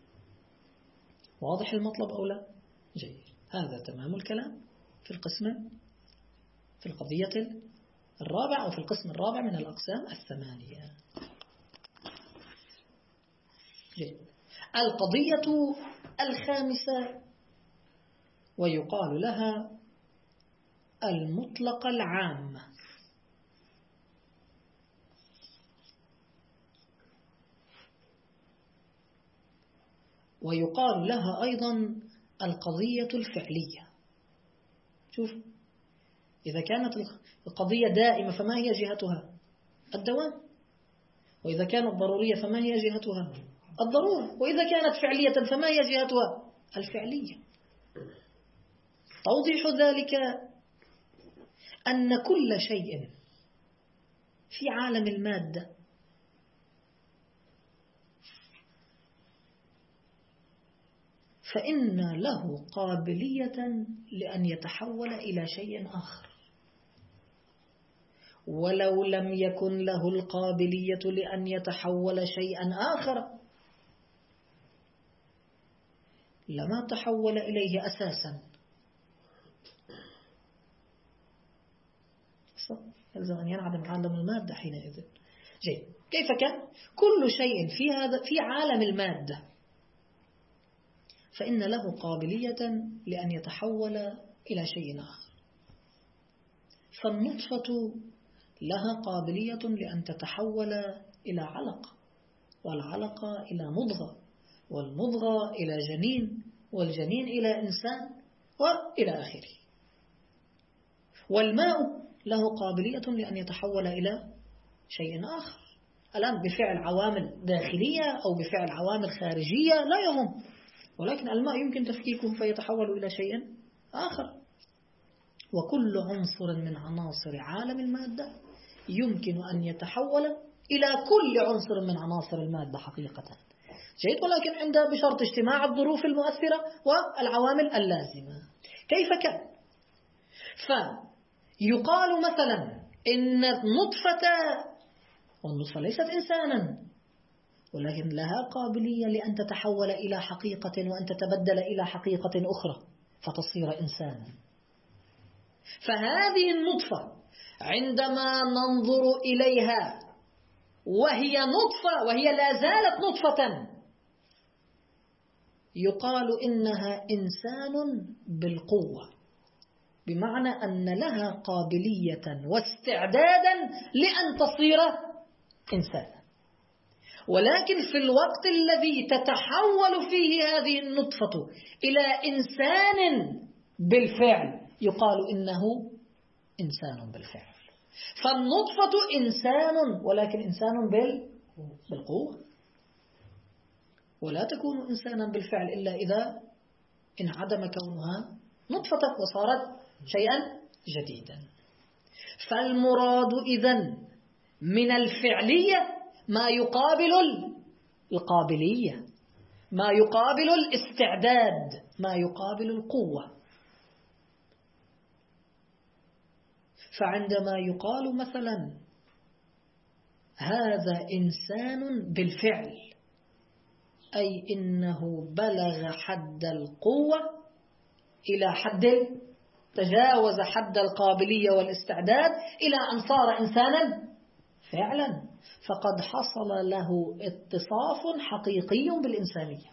واضح المطلب أو لا؟ جيد، هذا تمام الكلام في القسم في القضية الرابع أو في القسم الرابع من الأقسام الثمانية. جيد. القضية الخامسة ويقال لها المطلقة العامة. ويقال لها أيضا القضية الفعلية. شوف، إذا كانت القضية دائمة فما هي جهتها؟ الدوام. وإذا كانت ضرورية فما هي جهتها؟ الضرورة. وإذا كانت فعلية فما هي جهتها؟ الفعلية. توضيح ذلك أن كل شيء في عالم المادة فإن له قابلية لأن يتحول إلى شيء آخر، ولو لم يكن له القابلية لأن يتحول شيئا آخر لما تحول إليه أساسا. يلزم أن ينعدم عالم المادة حينئذ. جيد. كيف كان؟ كل شيء في هذا في عالم المادة فإن له قابلية لأن يتحول إلى شيء آخر. فالنطفة لها قابلية لأن تتحول إلى علقة، والعلقة إلى مضغة، والمضغة إلى جنين، والجنين إلى إنسان، وإلى آخره. والماء له قابلية لأن يتحول إلى شيء آخر، الآن بفعل عوامل داخلية أو بفعل عوامل خارجية لا يهم، ولكن الماء يمكن تفكيكه فيتحول إلى شيء آخر. وكل عنصر من عناصر عالم المادة يمكن أن يتحول إلى كل عنصر من عناصر المادة حقيقة. جيد. ولكن عند بشرط اجتماع الظروف المؤثرة والعوامل اللازمة. كيف كان؟ فيقال مثلا إن النطفة، والنطفة ليست إنسانا ولكن لها قابلية لأن تتحول إلى حقيقة وأن تتبدل إلى حقيقة أخرى فتصير إنسانا. فهذه النطفة عندما ننظر إليها وهي نطفة وهي لا زالت نطفة يقال إنها إنسان بالقوة، بمعنى أن لها قابلية واستعدادا لأن تصير إنسانا. ولكن في الوقت الذي تتحول فيه هذه النطفة إلى إنسان بالفعل يقال إنه إنسان بالفعل. فالنطفة إنسان ولكن إنسان بالقوة، ولا تكون إنسانا بالفعل إلا إذا انعدم كونها نطفة وصارت شيئا جديدا. فالمراد إذن من الفعلية ما يقابل القابلية، ما يقابل الاستعداد، ما يقابل القوة. فعندما يقال مثلا هذا إنسان بالفعل أي إنه بلغ حد القوة إلى حد تجاوز حد القابلية والاستعداد إلى أن صار إنسانا فعلا، فقد حصل له اتصاف حقيقي بالإنسانية.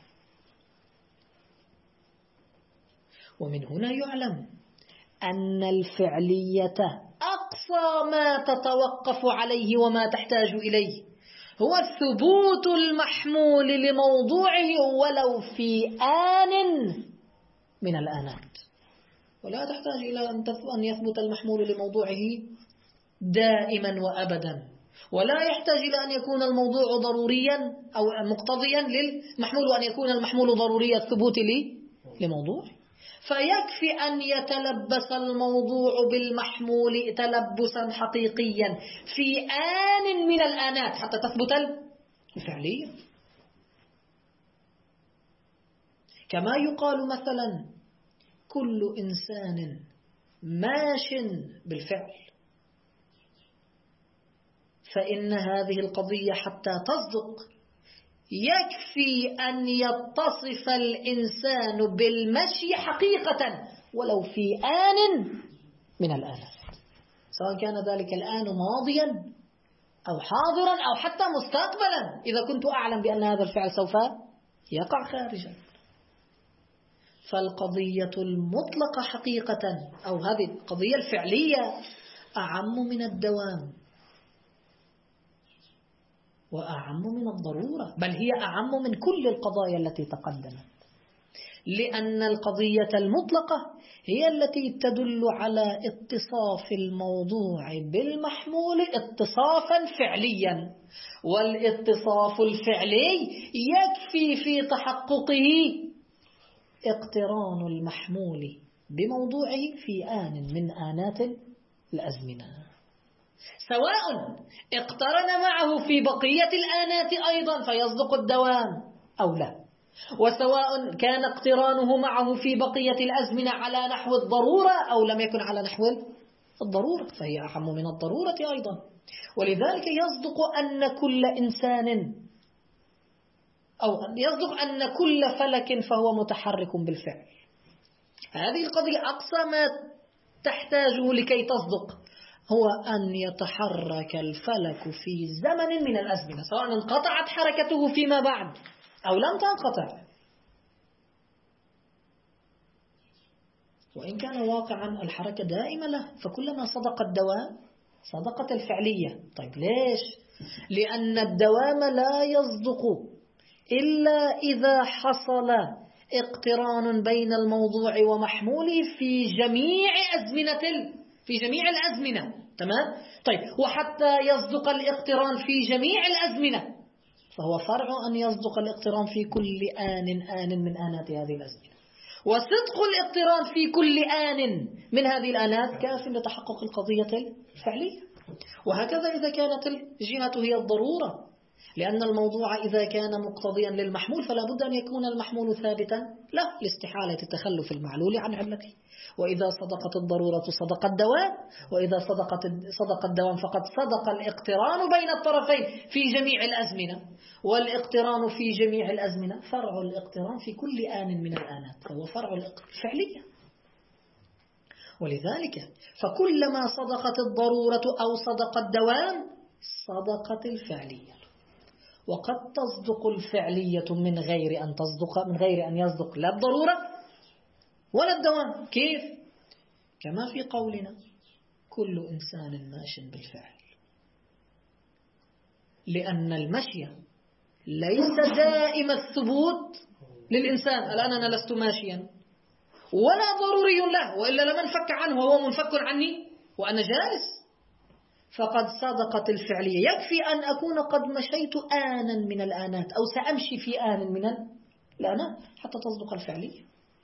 ومن هنا يعلم أن الفعلية أقصى ما تتوقف عليه وما تحتاج إليه هو الثبوت المحمول لموضوعه ولو في آن من الآنات، ولا تحتاج إلى أن يثبت المحمول لموضوعه دائما وأبدا، ولا يحتاج إلى أن يكون الموضوع ضروريا أو مقتضيا للمحمول وأن يكون المحمول ضروري الثبوت لموضوع. فيكفي أن يتلبس الموضوع بالمحمول تلبسا حقيقيا في آن من الآنات حتى تثبت الفعلية. كما يقال مثلا كل إنسان ماش بالفعل، فإن هذه القضية حتى تصدق يكفي أن يتصف الإنسان بالمشي حقيقة ولو في آن من الآنات، سواء كان ذلك الآن ماضيا أو حاضرا أو حتى مستقبلا، إذا كنت أعلم بأن هذا الفعل سوف يقع خارجا. فالقضية المطلقة حقيقة أو هذه القضية الفعلية أعم من الدوام وأعم من الضرورة، بل هي أعم من كل القضايا التي تقدمت، لأن القضية المطلقة هي التي تدل على اتصاف الموضوع بالمحمول اتصافا فعليا، والاتصاف الفعلي يكفي في تحققه اقتران المحمول بموضوعه في آن من آنات الأزمنة، سواء اقترن معه في بقية الآنات أيضا فيصدق الدوام أو لا، وسواء كان اقترانه معه في بقية الأزمنة على نحو الضرورة أو لم يكن على نحو الضرورة فهي أهم من الضرورة أيضا. ولذلك يصدق أن كل إنسان أو يصدق أن كل فلك فهو متحرك بالفعل. هذه القضية أقصى ما تحتاجه لكي تصدق هو أن يتحرك الفلك في زمن من الأزمنة، سواء انقطعت حركته فيما بعد أو لم تنقطع، وإن كان واقعا الحركة دائمة له، فكلما صدق الدوام صدقت الفعلية. طيب ليش؟ لأن الدوام لا يصدق إلا إذا حصل اقتران بين الموضوع ومحموله في جميع أزمنة في جميع الأزمنة. تمام؟ طيب وحتى يصدق الاقتران في جميع الأزمنة فهو فرع أن يصدق الاقتران في كل آن آن من آنات هذه الأزمنة، وصدق الاقتران في كل آن من هذه الآنات كاف لتحقق القضية الفعلية. وهكذا إذا كانت الجهة هي الضرورة لأن الموضوع إذا كان مقتضيا للمحمول فلا بد أن يكون المحمول ثابتا له لاستحالة تخلف المعلول عن علته. وإذا صدقت الضرورة صدق الدوام، وإذا صدقت صدق الدوام فقد صدق الاقتران بين الطرفين في جميع الأزمنة، والاقتران في جميع الأزمنة فرع الاقتران في كل آن من الآنات، فهو فرع الفعلية. ولذلك فكلما صدقت الضرورة أو صدق الدوام صدقت الفعلية. وقد تصدق الفعلية من غير أن تصدق من غير أن يصدق لا الضرورة ولا الدوام. كيف؟ كما في قولنا كل إنسان ماش بالفعل، لأن المشي ليس دائم الثبوت للإنسان. الآن أنا لست ماشيا ولا ضروري له، وإلا لمن فك عنه وهو منفك عني وأنا جالس. فقد صدقت الفعلية. يكفي أن أكون قد مشيت آنا من الآنات أو سأمشي في آن من الآنات حتى تصدق الفعلية.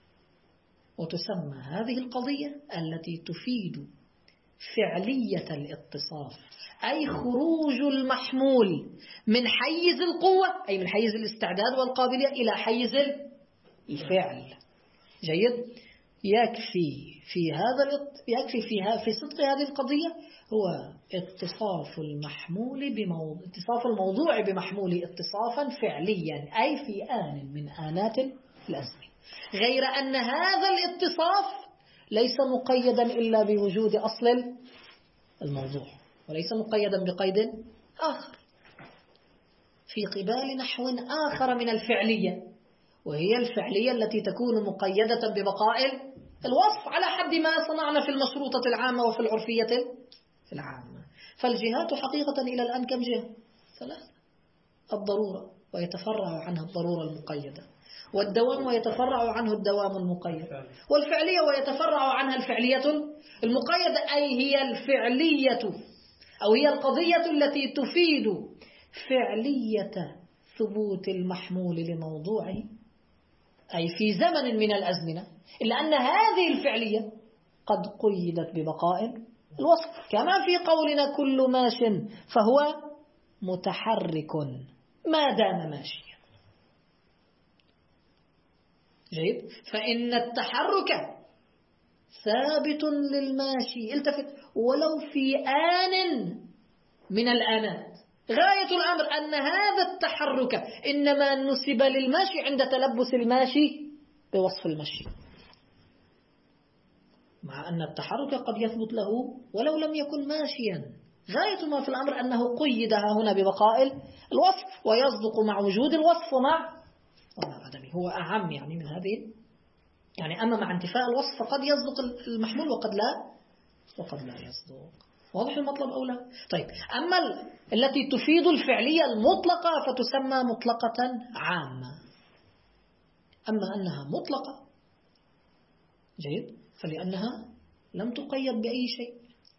وتسمى هذه القضية التي تفيد فعلية الاتصاف، أي خروج المحمول من حيز القوة أي من حيز الاستعداد والقابلية إلى حيز الفعل. جيد. يكفي في هذا يكفي فيها في صدق هذه القضية هو اتصاف المحمول بموضوع اتصاف الموضوع بمحمول اتصافا فعليا، أي في آن من آنات الأزمنة. غير أن هذا الاتصاف ليس مقيدا إلا بوجود أصل الموضوع، وليس مقيدا بقيد آخر في قبال نحو آخر من الفعلية، وهي الفعلية التي تكون مقيدة ببقاء الوصف على حد ما صنعنا في المشروطة العامة وفي العرفية العامة. فالجهات حقيقة إلى الآن كم جهة؟ ثلاثة: الضرورة ويتفرع عنها الضرورة المقيدة، والدوام ويتفرع عنه الدوام المقيد، والفعلية ويتفرع عنها الفعلية المقيدة، أي هي الفعلية أو هي القضية التي تفيد فعلية ثبوت المحمول لموضوعه أي في زمن من الأزمنة، إلا أن هذه الفعلية قد قيدت ببقاء الوصف، كما في قولنا كل ماش فهو متحرك ما دام ماشيا. جيد. فإن التحرك ثابت للماشي، التفت، ولو في آن من الآنات. غاية الأمر أن هذا التحرك إنما نسب للماشي عند تلبس الماشي بوصف المشي، مع أن التحرك قد يثبت له ولو لم يكن ماشيا. غاية ما في الأمر أنه قيدها هنا ببقاء الوصف، ويصدق مع وجود الوصف ومع ومع عدمه. هو أعم يعني من هذه، يعني أما مع انتفاء الوصف فقد يصدق المحمول وقد لا وقد لا يصدق. واضح المطلب أو لا؟ طيب، أما التي تفيد الفعلية المطلقة فتسمى مطلقة عامة. أما أنها مطلقة جيد فلأنها لم تقيد بأي شيء،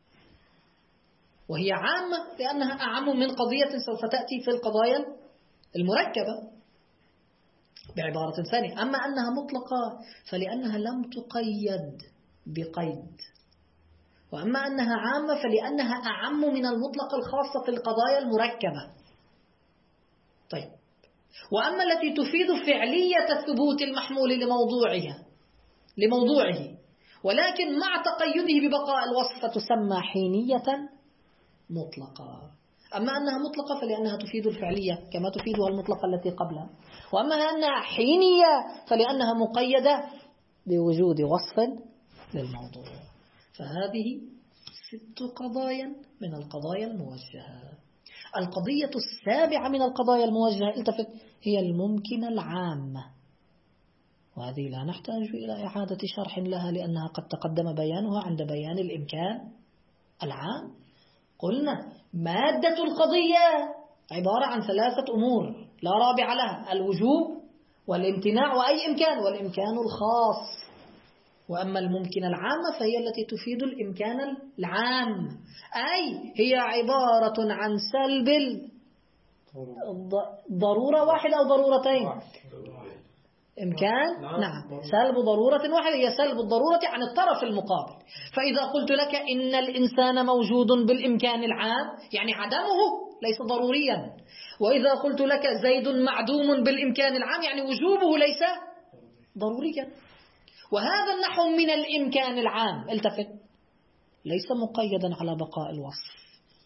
وهي عامة لأنها أعم من قضية سوف تأتي في القضايا المركبة بعبارة ثانية. أما أنها مطلقة فلأنها لم تقيد بقيد، وأما أنها عامة فلأنها أعم من المطلق الخاصة في القضايا المركبة. طيب، وأما التي تفيد فعلية ثبوت المحمول لموضوعها لموضوعه ولكن مع تقيده ببقاء الوصف فتسمى حينية مطلقة. أما أنها مطلقة فلأنها تفيد الفعلية كما تفيدها المطلقة التي قبلها، وأما أنها حينية فلأنها مقيدة بوجود وصف للموضوع. فهذه ست قضايا من القضايا الموجهة. القضية السابعة من القضايا الموجهة، التفت، هي الممكنة العامة، وهذه لا نحتاج إلى إعادة شرح لها لأنها قد تقدم بيانها عند بيان الإمكان العام. قلنا مادة القضية عبارة عن ثلاثة أمور لا رابع لها: الوجوب والامتناع وأي إمكان، والإمكان الخاص. وأما الممكنة العامة فهي التي تفيد الإمكان العام، أي هي عبارة عن سلب ضرورة واحدة أو ضرورتين. إمكان نعم سلب ضرورة واحدة هي سلب الضرورة عن الطرف المقابل. فإذا قلت لك إن الإنسان موجود بالإمكان العام يعني عدمه ليس ضروريا، وإذا قلت لك زيد معدوم بالإمكان العام يعني وجوبه ليس ضروريا. وهذا النحو من الإمكان العام، التفت، ليس مقيدا على بقاء الوصف،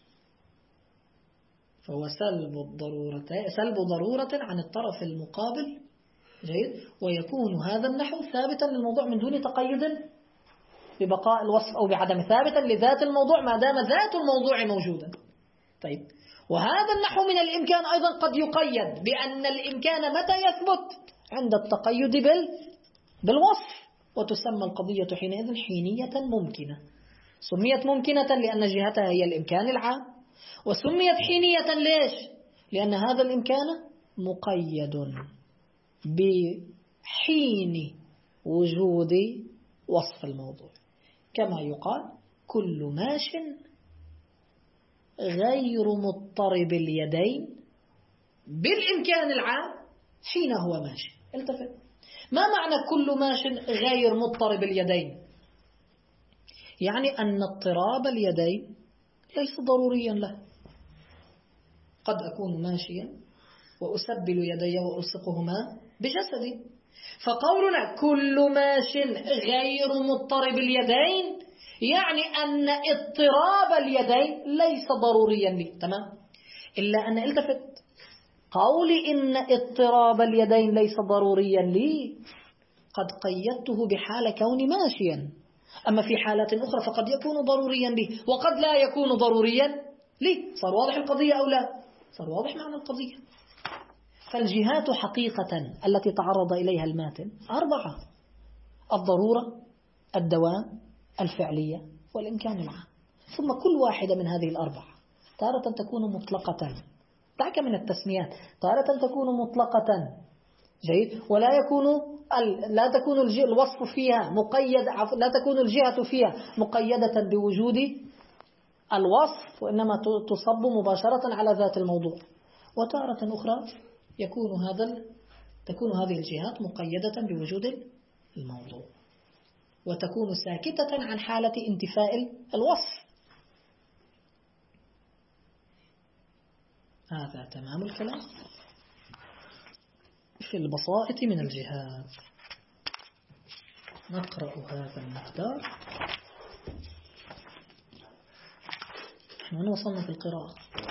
فهو سلب الضرورة سلب ضرورة عن الطرف المقابل. جيد. ويكون هذا النحو ثابتا للموضوع من دون تقيد ببقاء الوصف أو بعدم، ثابتا لذات الموضوع ما دام ذات الموضوع موجودا. طيب، وهذا النحو من الإمكان أيضا قد يقيد بأن الإمكان متى يثبت؟ عند التقيد بال بالوصف، وتسمى القضية حينئذ حينية ممكنة. سميت ممكنة لأن جهتها هي الإمكان العام، وسميت حينية ليش؟ لأن هذا الإمكان مقيد بحين وجود وصف الموضوع، كما يقال كل ماش غير مضطرب اليدين بالإمكان العام حين هو ماشي. التفت، ما معنى كل ماش غير مضطرب اليدين؟ يعني أن اضطراب اليدين ليس ضروريا له. قد أكون ماشيا وأسبل يدي وألصقهما بجسدي، فقولنا كل ماش غير مضطرب اليدين يعني أن اضطراب اليدين ليس ضروريا لي. تمام. إلا أن التفت، قولي إن اضطراب اليدين ليس ضروريا لي قد قيدته بحال كوني ماشيا، أما في حالات أخرى فقد يكون ضروريا لي وقد لا يكون ضروريا لي. صار واضح القضية أو لا؟ صار واضح معنى القضية. فالجهات حقيقة التي تعرض إليها الماتن أربعة: الضرورة، الدوام، الفعلية، والإمكان العام. ثم كل واحدة من هذه الأربعة تارة تكون مطلقة، دعك من التسميات، تارة تكون مطلقة. جيد. ولا يكون لا تكون الوصف فيها مقيد، لا تكون الجهة فيها مقيدة بوجود الوصف، وإنما تصب مباشرة على ذات الموضوع. وتارة أخرى يكون هذا تكون هذه الجهات مقيدة بوجود الموضوع، وتكون ساكتة عن حالة انتفاء الوصف. هذا تمام الكلام في البساطة من الجهات. نقرأ هذا المقدار. نحن وصلنا في القراءة.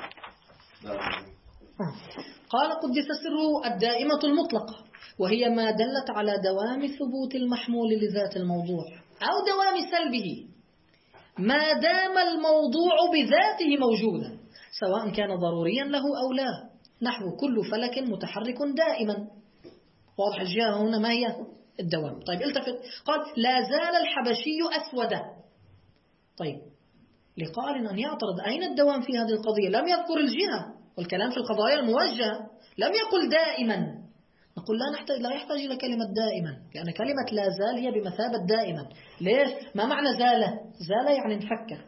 قال قدس سره الدائمة المطلقة، وهي ما دلت على دوام ثبوت المحمول لذات الموضوع أو دوام سلبه ما دام الموضوع بذاته موجودا، سواء كان ضروريا له أو لا، نحو كل فلك متحرك دائما. واضح الجهة هنا ما هي؟ الدوام. طيب التفت، قال لا زال الحبشي أسودا. طيب لقائل أن يعترض أين الدوام في هذه القضية؟ لم يذكر الجهة، والكلام في القضايا الموجهة، لم يقل دائما. نقول لا نحتاج لا يحتاج إلى كلمة دائما، لأن كلمة لا زال هي بمثابة دائما. ليش؟ ما معنى زال؟ زال يعني انفك.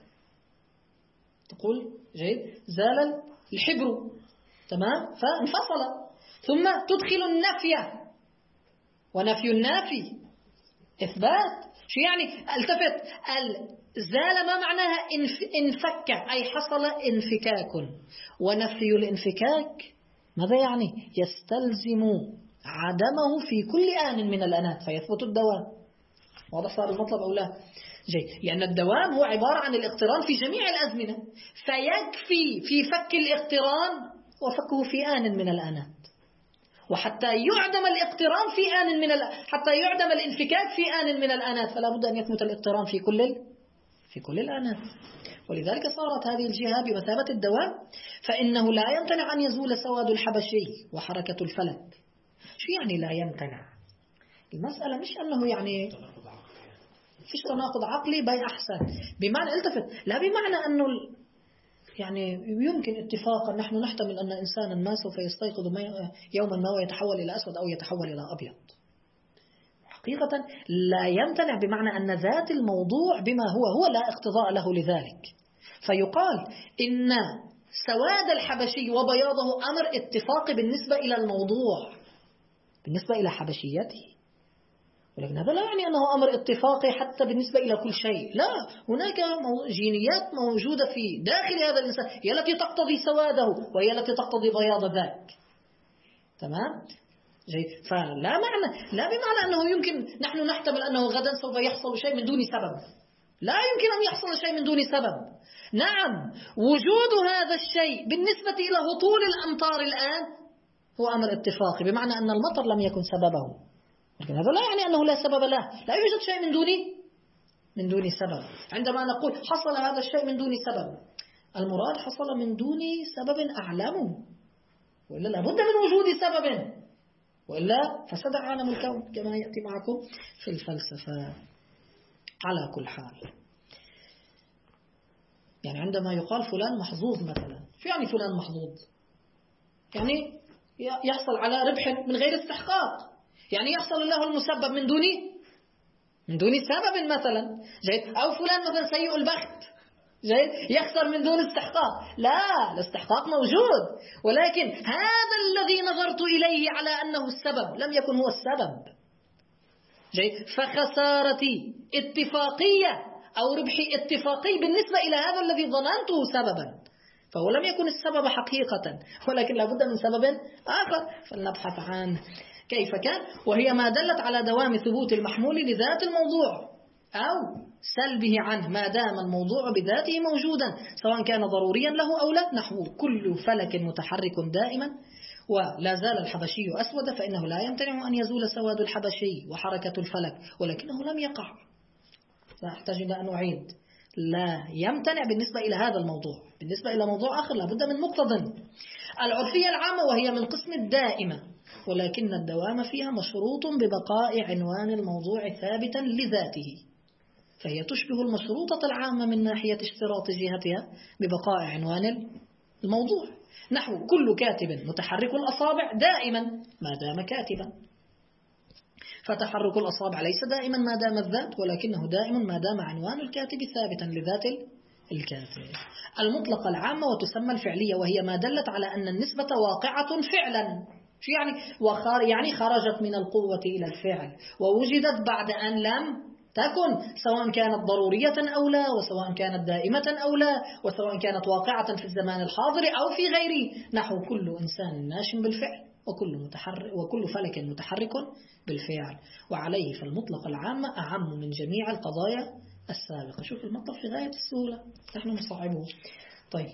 تقول جيد زال الحبر، تمام، فانفصل. ثم تدخل النفي، ونفي النافي إثبات. شو يعني؟ التفت، زال ما معناها؟ انفك، أي حصل انفكاك. ونفي الانفكاك ماذا يعني؟ يستلزم عدمه في كل آن من الآنات فيثبت الدوام. واضح صار المطلب أو لا؟ جيد. لأن الدوام هو عبارة عن الاقتران في جميع الأزمنة، فيكفي في فك الاقتران وفكه في آن من الآنات، وحتى يعدم الاقتران في آن من ال... حتى يعدم الانفكاك في آن من الآنات فلا بد أن يثبت الاقتران في كل ال... في كل الآنات. ولذلك صارت هذه الجهة بمثابة الدوام، فإنه لا يمتنع أن يزول سواد الحبشي وحركة الفلك. شو يعني لا يمتنع؟ المسألة مش أنه يعني فيش تناقض عقلي باي أحسن، بمعنى التفت، لا بمعنى أنه يعني يمكن اتفاقا نحن نحتمل أن إنسانا ما سوف يستيقظ يوما ما ويتحول إلى أسود أو يتحول إلى أبيض. حقيقة لا يمتنع بمعنى أن ذات الموضوع بما هو هو لا اقتضاء له لذلك، فيقال إن سواد الحبشي وبياضه أمر اتفاقي بالنسبة إلى الموضوع، بالنسبة إلى حبشيته، ولكن هذا لا يعني أنه أمر اتفاقي حتى بالنسبة إلى كل شيء. لا، هناك جينيات موجودة في داخل هذا الإنسان هي التي تقتضي سواده وهي التي تقتضي بياض ذاك. تمام؟ جيد. فلا معنى، لا بمعنى أنه يمكن نحن نحتمل أنه غدا سوف يحصل شيء من دون سبب. لا يمكن أن يحصل شيء من دون سبب. نعم، وجود هذا الشيء بالنسبة إلى هطول الأمطار الآن هو أمر اتفاقي، بمعنى أن المطر لم يكن سببه، لكن هذا لا يعني أنه لا سبب له. لا يوجد شيء من دون من دون سبب. عندما نقول حصل هذا الشيء من دون سبب، المراد حصل من دون سبب أعلمه، وإلا لابد من وجود سبب، وإلا فسد عالم الكون كما يأتي معكم في الفلسفة. على كل حال، يعني عندما يقال فلان محظوظ مثلا، شو يعني فلان محظوظ؟ يعني يحصل على ربح من غير استحقاق، يعني يحصل له المسبب من دون من دون سبب مثلا. جيد. أو فلان مثلا سيء البخت، جيد، يخسر من دون استحقاق. لا، الاستحقاق موجود، ولكن هذا الذي نظرت إليه على أنه السبب لم يكن هو السبب. جيد. فخسارتي اتفاقية أو ربحي اتفاقي بالنسبة إلى هذا الذي ظننته سببا، فهو لم يكن السبب حقيقة، ولكن لابد من سبب آخر فلنبحث عنه كيف كان. وهي ما دلت على دوام ثبوت المحمول لذات الموضوع أو سلبه عنه ما دام الموضوع بذاته موجودا، سواء كان ضروريا له أو لا. نحو كل فلك متحرك دائما ولا زال الحبشي أسود فإنه لا يمتنع أن يزول سواد الحبشي وحركة الفلك، ولكنه لم يقع. لا أحتاج إلى أن أعيد، لا يمتنع بالنسبة إلى هذا الموضوع. بالنسبة إلى موضوع آخر لابد من مقتضى. العرفية العامة وهي من قسم الدائمة، ولكن الدوام فيها مشروط ببقاء عنوان الموضوع ثابتا لذاته، فهي تشبه المشروطة العامة من ناحية اشتراط جهتها ببقاء عنوان الموضوع. نحو كل كاتب متحرك الأصابع دائما ما دام كاتبا، فتحرك الأصابع ليس دائما ما دام الذات، ولكنه دائما ما دام عنوان الكاتب ثابتا لذات الكاتب. المطلقة العامة وتسمى الفعلية، وهي ما دلت على أن النسبة واقعة فعلا. شو يعني؟ وخار يعني خرجت من القوة إلى الفعل ووجدت بعد أن لم تكن، سواء كانت ضرورية أو لا، وسواء كانت دائمة أو لا، وسواء كانت واقعة في الزمان الحاضر أو في غيره. نحو كل إنسان ناش بالفعل وكل متحرك وكل فلك متحرك بالفعل. وعليه فالمطلق العامة أعم من جميع القضايا السابقة. شوف المطلب في غاية السهولة، نحن مصعبون. طيب،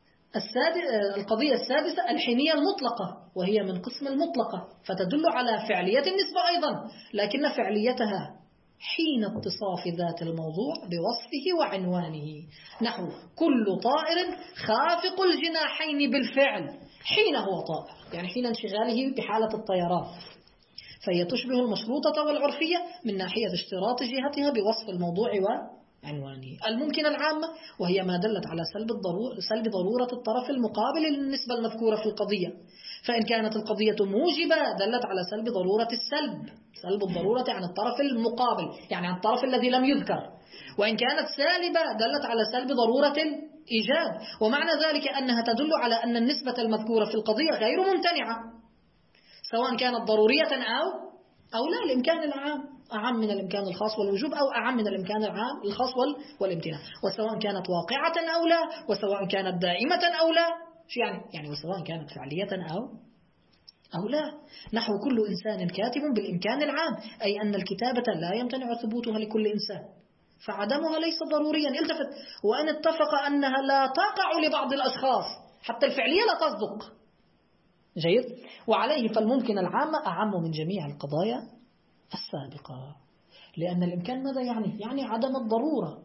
القضية السادسة الحينية المطلقة، وهي من قسم المطلقة، فتدل على فعلية النسبة أيضا، لكن فعليتها حين اتصاف ذات الموضوع بوصفه وعنوانه. نحو كل طائر خافق الجناحين بالفعل حين هو طائر، يعني حين انشغاله بحالة الطيران، فهي تشبه المشروطة والعرفية من ناحية اشتراط جهتها بوصف الموضوع وعنوانه. الممكنة العامة وهي ما دلت على سلب الضرورة سلب ضرورة الطرف المقابل للنسبة المذكورة في القضية، فإن كانت القضية موجبة دلت على سلب ضرورة السلب، سلب الضرورة عن الطرف المقابل يعني عن الطرف الذي لم يذكر، وإن كانت سالبة دلت على سلب ضرورة الإيجاب. ومعنى ذلك أنها تدل على أن النسبة المذكورة في القضية غير ممتنعة، سواء كانت ضرورية أو أو لا. الإمكان العام أعم من الإمكان الخاص والوجوب، أو أعم من الإمكان العام الخاص والامتناع، وسواء كانت واقعة أو لا، وسواء كانت دائمة أو لا. شو يعني؟ يعني وسواء كانت فعلية أو أو لا. نحو كل إنسان كاتب بالإمكان العام، أي أن الكتابة لا يمتنع ثبوتها لكل إنسان، فعدمها ليس ضروريا. التفت، وأن اتفق أنها لا تقع لبعض الأشخاص، حتى الفعلية لا تصدق. جيد. وعليه فالممكن العامة أعم من جميع القضايا السابقة، لأن الإمكان ماذا يعني؟ يعني عدم الضرورة.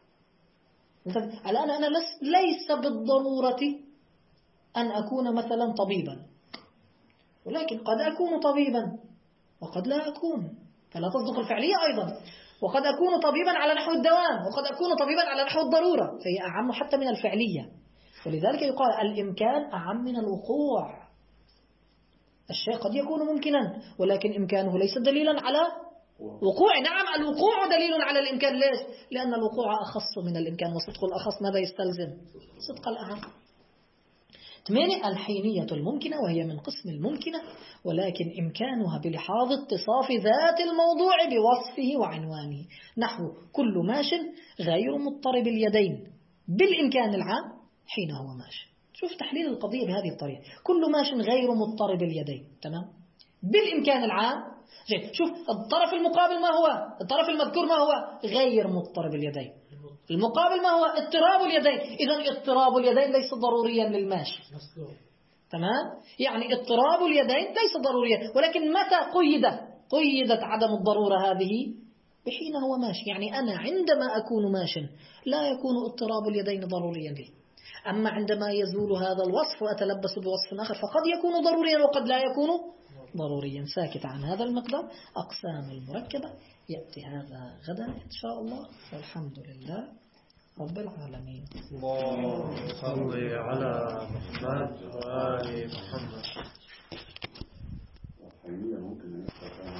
الآن أنا ليس بالضرورة أن أكون مثلا طبيبا، ولكن قد أكون طبيبا وقد لا أكون، فلا تصدق الفعلية أيضا. وقد أكون طبيبا على نحو الدوام، وقد أكون طبيبا على نحو الضرورة، فهي أعم حتى من الفعلية. ولذلك يقال الإمكان أعم من الوقوع. الشيء قد يكون ممكنا ولكن إمكانه ليس دليلا على وقوع. نعم، الوقوع دليل على الإمكان. ليش؟ لأن الوقوع أخص من الإمكان، وصدق الأخص ماذا يستلزم؟ صدق الأعم. ثمانية الحينية الممكنة، وهي من قسم الممكنة ولكن إمكانها بلحاظ اتصاف ذات الموضوع بوصفه وعنوانه، نحو كل ماش غير مضطرب اليدين بالإمكان العام حين هو ماش. شوف تحليل القضية بهذه الطريقة، كل ماش غير مضطرب اليدين، تمام، بالإمكان العام. زين، شوف الطرف المقابل ما هو؟ الطرف المذكور ما هو؟ غير مضطرب اليدين. المقابل ما هو؟ اضطراب اليدين. إذن اضطراب اليدين ليس ضروريا للماشي، تمام؟ يعني اضطراب اليدين ليس ضروريا، ولكن متى قيد قيدت عدم الضرورة هذه؟ بحين هو ماشي. يعني أنا عندما أكون ماشا لا يكون اضطراب اليدين ضروريا لي، أما عندما يزول هذا الوصف وأتلبس بوصف آخر فقد يكون ضروريا وقد لا يكون ضروريا. ساكت عن هذا المقدار. أقسام المركبة يأتي هذا غدا إن شاء الله، والحمد لله رب العالمين. اللهم صل على محمد وآل محمد.